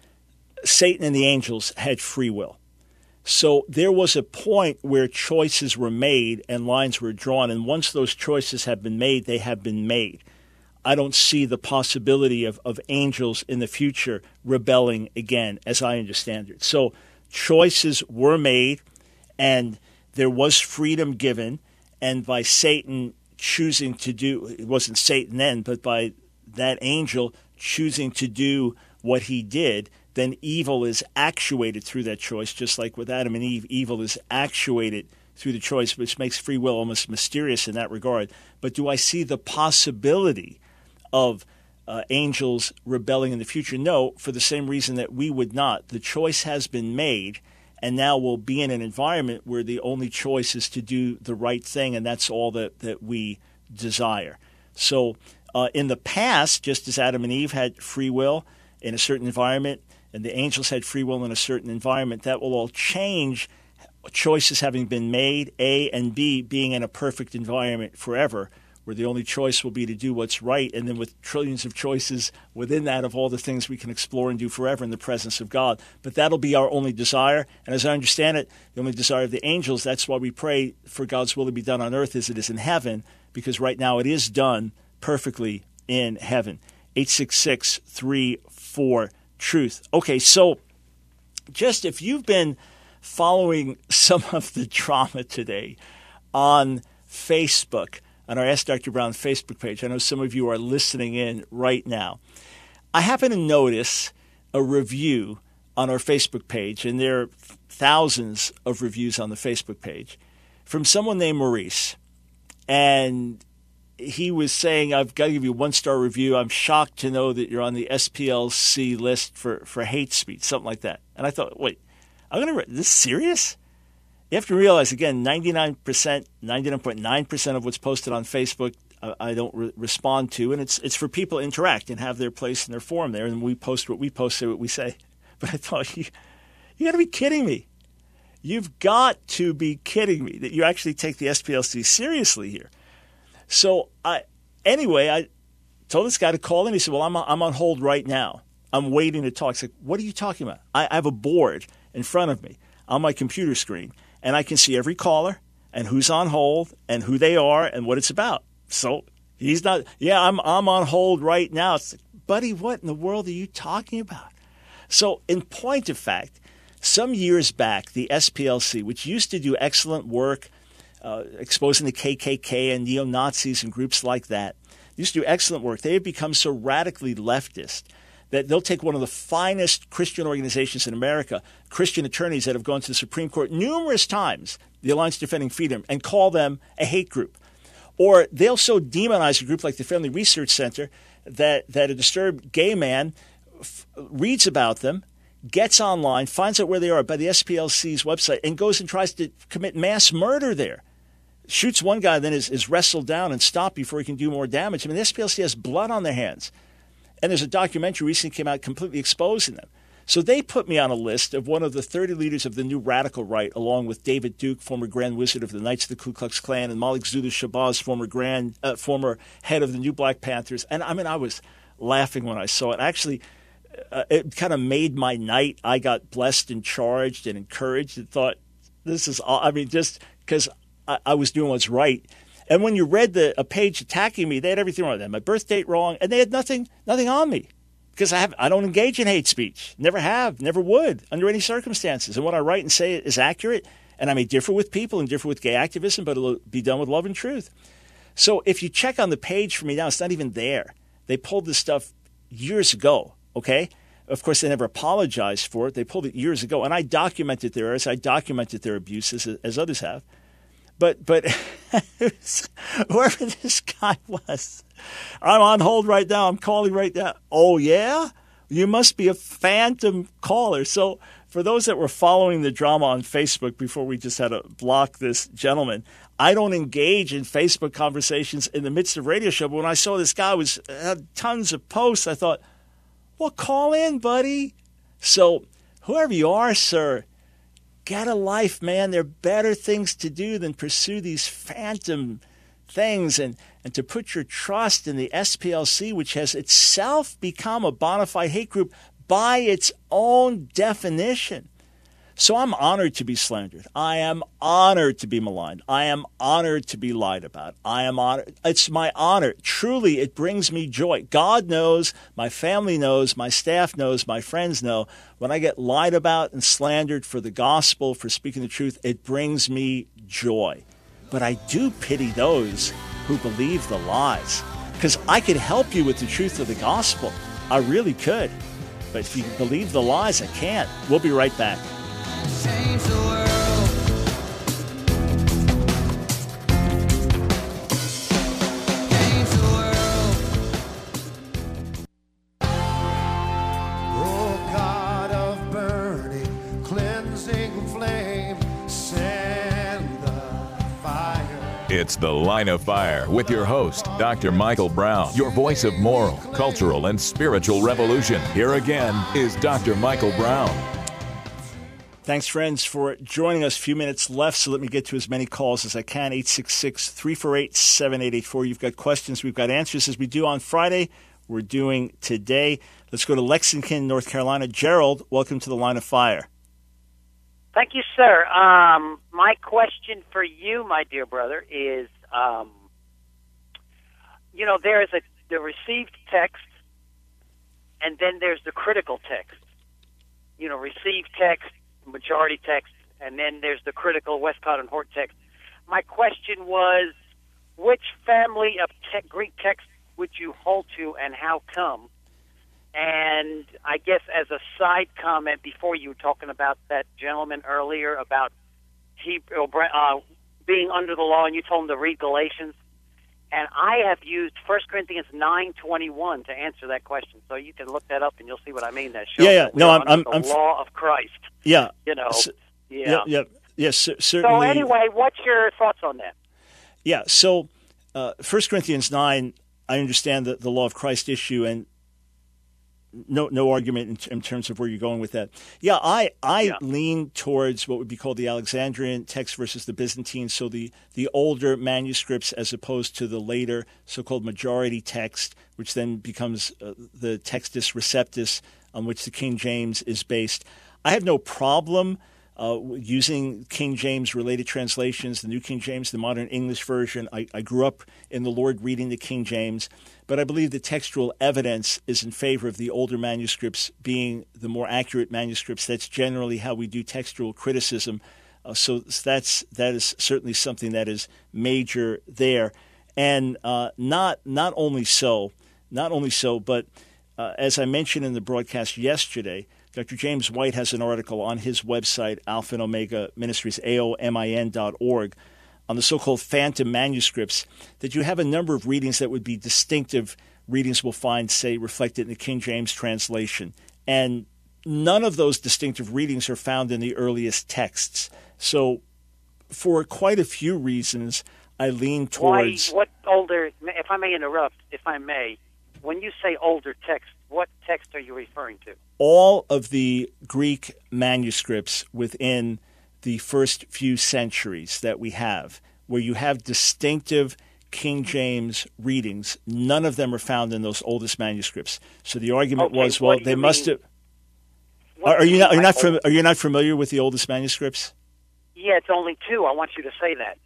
S1: Satan and the angels had free will. So there was a point where choices were made and lines were drawn, and once those choices have been made, they have been made. I don't see the possibility of, of angels in the future rebelling again, as I understand it. So choices were made, and there was freedom given, and by Satan choosing to do, it wasn't Satan then, but by that angel choosing to do what he did, then evil is actuated through that choice, just like with Adam and Eve, evil is actuated through the choice, which makes free will almost mysterious in that regard. But do I see the possibility of uh, angels rebelling in the future? No, for the same reason that we would not. The choice has been made, and now we'll be in an environment where the only choice is to do the right thing, and that's all that, that we desire. So uh, in the past, just as Adam and Eve had free will in a certain environment, and the angels had free will in a certain environment, that will all change, choices having been made, A, and B, being in a perfect environment forever, where the only choice will be to do what's right, and then with trillions of choices within that of all the things we can explore and do forever in the presence of God. But that'll be our only desire, and as I understand it, the only desire of the angels, that's why we pray for God's will to be done on earth as it is in heaven, because right now it is done perfectly in heaven. eight six six, three four, truth. Okay, so just if you've been following some of the drama today on Facebook, on our Ask Doctor Brown Facebook page, I know some of you are listening in right now. I happen to notice a review on our Facebook page, and there are thousands of reviews on the Facebook page, from someone named Maurice. And he was saying, I've got to give you a one-star review. I'm shocked to know that you're on the S P L C list for, for hate speech, something like that. And I thought, wait, I'm going to, this is serious? You have to realize, again, ninety-nine percent, ninety-nine point nine percent of what's posted on Facebook, uh, I don't re- respond to. And it's it's for people to interact and have their place and their forum there. And we post what we post, say what we say. But I thought, you, you got to be kidding me. You've got to be kidding me that you actually take the S P L C seriously here. So I, anyway, I told this guy to call in. He said, well, I'm on, I'm on hold right now. I'm waiting to talk. I said, what are you talking about? I, I have a board in front of me on my computer screen, and I can see every caller and who's on hold and who they are and what it's about. So he's not, yeah, I'm I'm on hold right now. It's like, buddy, what in the world are you talking about? So in point of fact, some years back, the S P L C, which used to do excellent work uh, exposing the K K K and neo-Nazis and groups like that, used to do excellent work. They have become so radically leftist that they'll take one of the finest Christian organizations in America, Christian attorneys that have gone to the Supreme Court numerous times, the Alliance Defending Freedom, and call them a hate group. Or they'll so demonize a group like the Family Research Center that, that a disturbed gay man f- reads about them, gets online, finds out where they are by the S P L C's website, and goes and tries to commit mass murder there. Shoots one guy, then is, is wrestled down and stopped before he can do more damage. I mean, the S P L C has blood on their hands. And there's a documentary recently came out completely exposing them. So they put me on a list of one of the thirty leaders of the new radical right, along with David Duke, former Grand Wizard of the Knights of the Ku Klux Klan, and Malik Zulu Shabazz, former grand, uh, former head of the new Black Panthers. And I mean, I was laughing when I saw it. Actually, uh, it kind of made my night. I got blessed and charged and encouraged and thought, this is all, I mean, just because I, I was doing what's right. And when you read the a page attacking me, they had everything wrong. They had my birth date wrong, and they had nothing nothing on me because I have I don't engage in hate speech. Never have, never would, under any circumstances. And what I write and say is accurate, and I may differ with people and differ with gay activism, but it'll be done with love and truth. So if you check on the page for me now, it's not even there. They pulled this stuff years ago, okay? Of course, they never apologized for it. They pulled it years ago, and I documented their errors. I documented their abuses, as others have. But but whoever this guy was, I'm on hold right now. I'm calling right now. Oh, yeah? You must be a phantom caller. So for those that were following the drama on Facebook before we just had to block this gentleman, I don't engage in Facebook conversations in the midst of radio show. But when I saw this guy was had tons of posts, I thought, well, call in, buddy. So whoever you are, sir, get a life, man. There are better things to do than pursue these phantom things and, and to put your trust in the S P L C, which has itself become a bona fide hate group by its own definition. So I'm honored to be slandered. I am honored to be maligned. I am honored to be lied about. I am honored. It's my honor. Truly, it brings me joy. God knows, my family knows, my staff knows, my friends know. When I get lied about and slandered for the gospel, for speaking the truth, it brings me joy. But I do pity those who believe the lies, because I could help you with the truth of the gospel. I really could. But if you believe the lies, I can't. We'll be right back.
S4: Change the world. Change the world. Oh God of burning, cleansing flame, send the fire.
S2: It's The Line of Fire with your host, Doctor Michael Brown, your voice of moral, cultural, and spiritual revolution. Here again is Doctor Michael Brown.
S1: Thanks, friends, for joining us. A few minutes left, so let me get to as many calls as I can. eight six six, three four eight, seven eight eight four. You've got questions. We've got answers as we do on Friday. We're doing today. Let's go to Lexington, North Carolina. Gerald, welcome to The Line of Fire.
S10: Thank you, sir. Um, my question for you, my dear brother, is, um, you know, there is a the received text, and then there's the critical text. You know, received text, majority text, and then there's the critical Westcott and Hort text. My question was, which family of te- Greek text would you hold to, and how come? And I guess as a side comment, before you were talking about that gentleman earlier about Hebrew, uh, being under the law, and you told him to read Galatians, and I have used First Corinthians nine twenty-one to answer that question. So you can look that up, and you'll see what I mean. That shows
S1: yeah, yeah.
S10: that we
S1: no,
S10: are
S1: I'm,
S10: under
S1: I'm,
S10: the
S1: I'm,
S10: law of Christ.
S1: Yeah.
S10: You know.
S1: So,
S10: yeah.
S1: Yeah. yeah yes. Certainly.
S10: So anyway, what's your thoughts on that?
S1: Yeah. So uh, First Corinthians nine, I understand the, the law of Christ issue, and no no argument in, in terms of where you're going with that. Yeah, I, I yeah. lean towards what would be called the Alexandrian text versus the Byzantine, so the, the older manuscripts as opposed to the later so-called majority text, which then becomes uh, the Textus Receptus, on which the King James is based. I have no problem uh, using King James-related translations, the New King James, the Modern English Version. I, I grew up in the Lord reading the King James, but I believe the textual evidence is in favor of the older manuscripts being the more accurate manuscripts. That's generally how we do textual criticism. Uh, so that's that is certainly something that is major there, and uh, not not only so, not only so, but uh, as I mentioned in the broadcast yesterday, Doctor James White has an article on his website, Alpha and Omega Ministries, A O M I N dot org, on the so-called phantom manuscripts, that you have a number of readings that would be distinctive readings we'll find, say, reflected in the King James translation. And none of those distinctive readings are found in the earliest texts. So for quite a few reasons, I lean towards...
S10: Why, what older, if I may interrupt, if I may, when you say older text, what text are you referring to?
S1: All of the Greek manuscripts within the first few centuries that we have, where you have distinctive King James readings, none of them are found in those oldest manuscripts. So the argument
S10: okay,
S1: was, well, they must have... Are, are, you not, are, you not fam- are you not familiar with the oldest manuscripts?
S10: Yeah, it's only two. I want you to say that.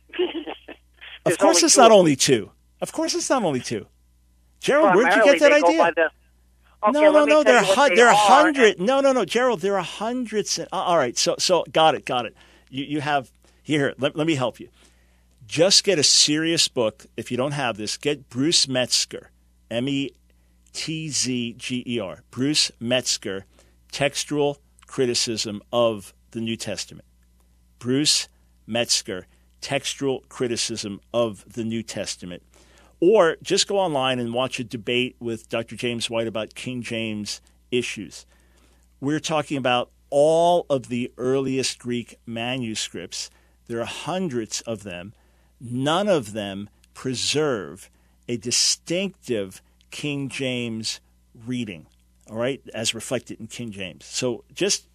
S1: Of course it's not only two. Of course it's not only two. Gerald, where'd you get that idea?
S10: The, okay,
S1: no, no, no. There are
S10: hun-
S1: there are
S10: are.
S1: hundreds. No, no, no, Gerald. There are hundreds. And, uh, all right. So, so got it, got it. You, you have here. Let, let me help you. Just get a serious book. If you don't have this, get Bruce Metzger, M E T Z G E R. Bruce Metzger, Textual Criticism of the New Testament. Bruce Metzger, Textual Criticism of the New Testament. Or just go online and watch a debate with Doctor James White about King James issues. We're talking about all of the earliest Greek manuscripts. There are hundreds of them. None of them preserve a distinctive King James reading, all right, as reflected in King James. So just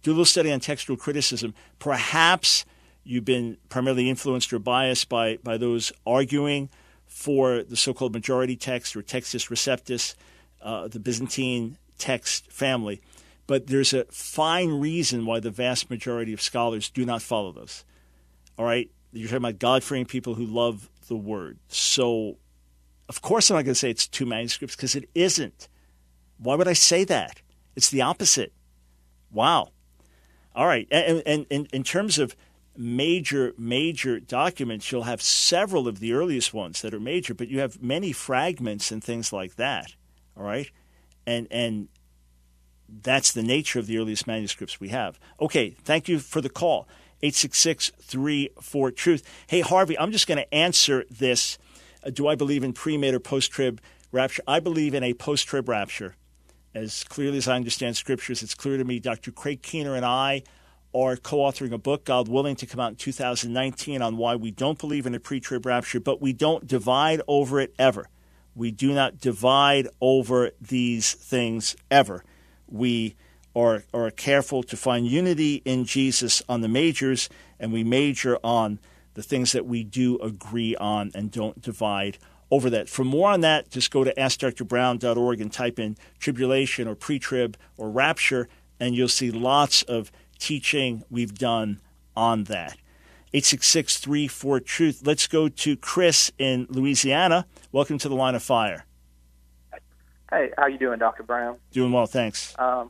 S1: do a little study on textual criticism. Perhaps you've been primarily influenced or biased by, by those arguing for the so-called majority text or Textus Receptus, uh, the Byzantine text family. But there's a fine reason why the vast majority of scholars do not follow those. All right? You're talking about God-fearing people who love the Word. So, of course I'm not going to say it's two manuscripts because it isn't. Why would I say that? It's the opposite. Wow. All right. And, and, and in terms of major, major documents, you'll have several of the earliest ones that are major, but you have many fragments and things like that. All right? And and that's the nature of the earliest manuscripts we have. Okay, thank you for the call. eight six six, three four, truth. Hey, Harvey, I'm just going to answer this. Uh, do I believe in pre-mid or post-trib rapture? I believe in a post-trib rapture. As clearly as I understand scriptures, it's clear to me Doctor Craig Keener and I are co-authoring a book, God willing, to come out in two thousand nineteen on why we don't believe in a pre-trib rapture, but we don't divide over it ever. We do not divide over these things ever. We are, are careful to find unity in Jesus on the majors, and we major on the things that we do agree on and don't divide over that. For more on that, just go to ask dr brown dot org and type in tribulation or pre-trib or rapture, and you'll see lots of teaching we've done on that. eight six six, three four, truth. Let's go to Chris in Louisiana. Welcome to the Line of Fire.
S11: Hey, how you doing, Doctor Brown?
S1: Doing well, thanks.
S11: Um,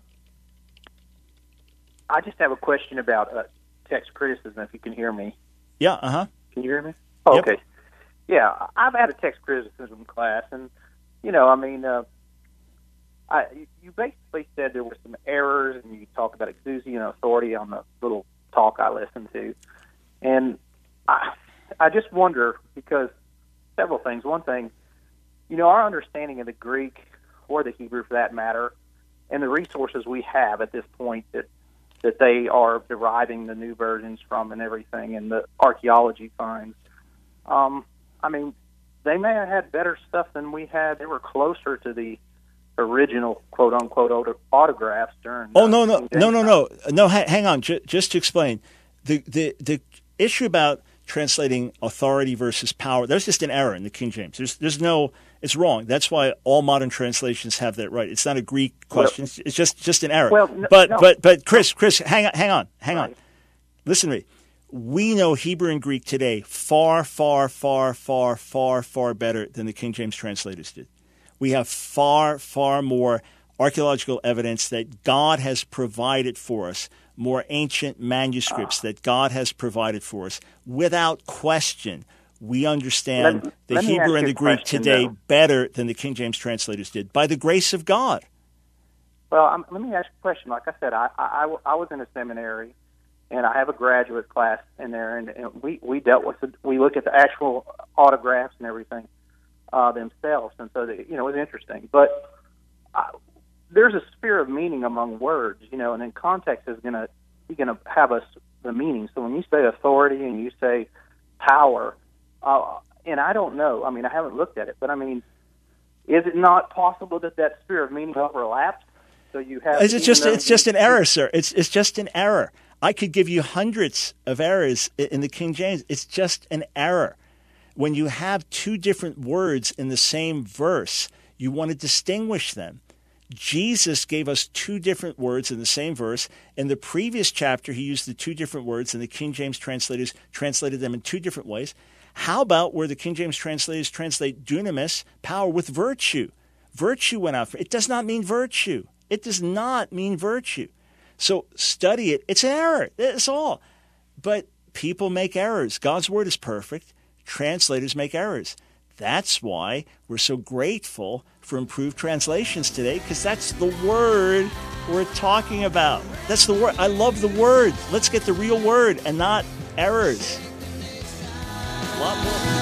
S11: I just have a question about uh, text criticism, if you can hear me.
S1: Yeah, uh-huh.
S11: Can you hear me? Oh,
S1: Yep.
S11: okay. Yeah, I've had a text criticism class, and, you know, I mean, uh, I, you basically said there were some errors, and you talked about exousia and authority on the little talk I listened to. And I, I just wonder, because several things. One thing, you know, our understanding of the Greek, or the Hebrew for that matter, and the resources we have at this point that that they are deriving the new versions from and everything, and the archaeology finds. Um, I mean, they may have had better stuff than we had. They were closer to the original quote-unquote auto- autographs during...
S1: Oh, no, no, no, no, no. No, ha- hang on. J- just to explain. The, the, the issue about translating authority versus power, there's just an error in the King James. There's, there's no... It's wrong. That's why all modern translations have that right. It's not a Greek question. Well, it's just just an error.
S11: Well, no,
S1: but
S11: no.
S1: but but Chris, Chris, hang on, hang on, hang
S11: right.
S1: on. Listen to me. We know Hebrew and Greek today far, far, far, far, far, far better than the King James translators did. We have far, far more archaeological evidence that God has provided for us, more ancient manuscripts that God has provided for us, without question. We understand
S11: let,
S1: the
S11: let
S1: Hebrew and the Greek
S11: question,
S1: today
S11: though.
S1: better than the King James translators did, by the grace of God.
S11: Well, I'm, let me ask you a question. Like I said, I, I, I was in a seminary, and I have a graduate class in there, and, and we, we dealt with the, we look at the actual autographs and everything uh, themselves, and so they, you know, it was interesting. But uh, there's a sphere of meaning among words, you know, and then context is going to be going to have us the meaning. So when you say authority and you say power. Uh, and I don't know. I mean, I haven't looked at it, but I mean, is it not possible that that sphere of meaning overlaps? So you have.
S1: It's just it's just an error, sir. It's it's just an error. I could give you hundreds of errors in the King James. It's just an error. When you have two different words in the same verse, you want to distinguish them. Jesus gave us two different words in the same verse. In the previous chapter, he used the two different words, and the King James translators translated them in two different ways. How about where the King James translators translate dunamis, power, with virtue? Virtue went out. For, it does not mean virtue. It does not mean virtue. So study it. It's an error. That's all. But people make errors. God's word is perfect. Translators make errors. That's why we're so grateful for improved translations today, because that's the word we're talking about. That's the word. I love the word. Let's get the real word and not errors. A lot more.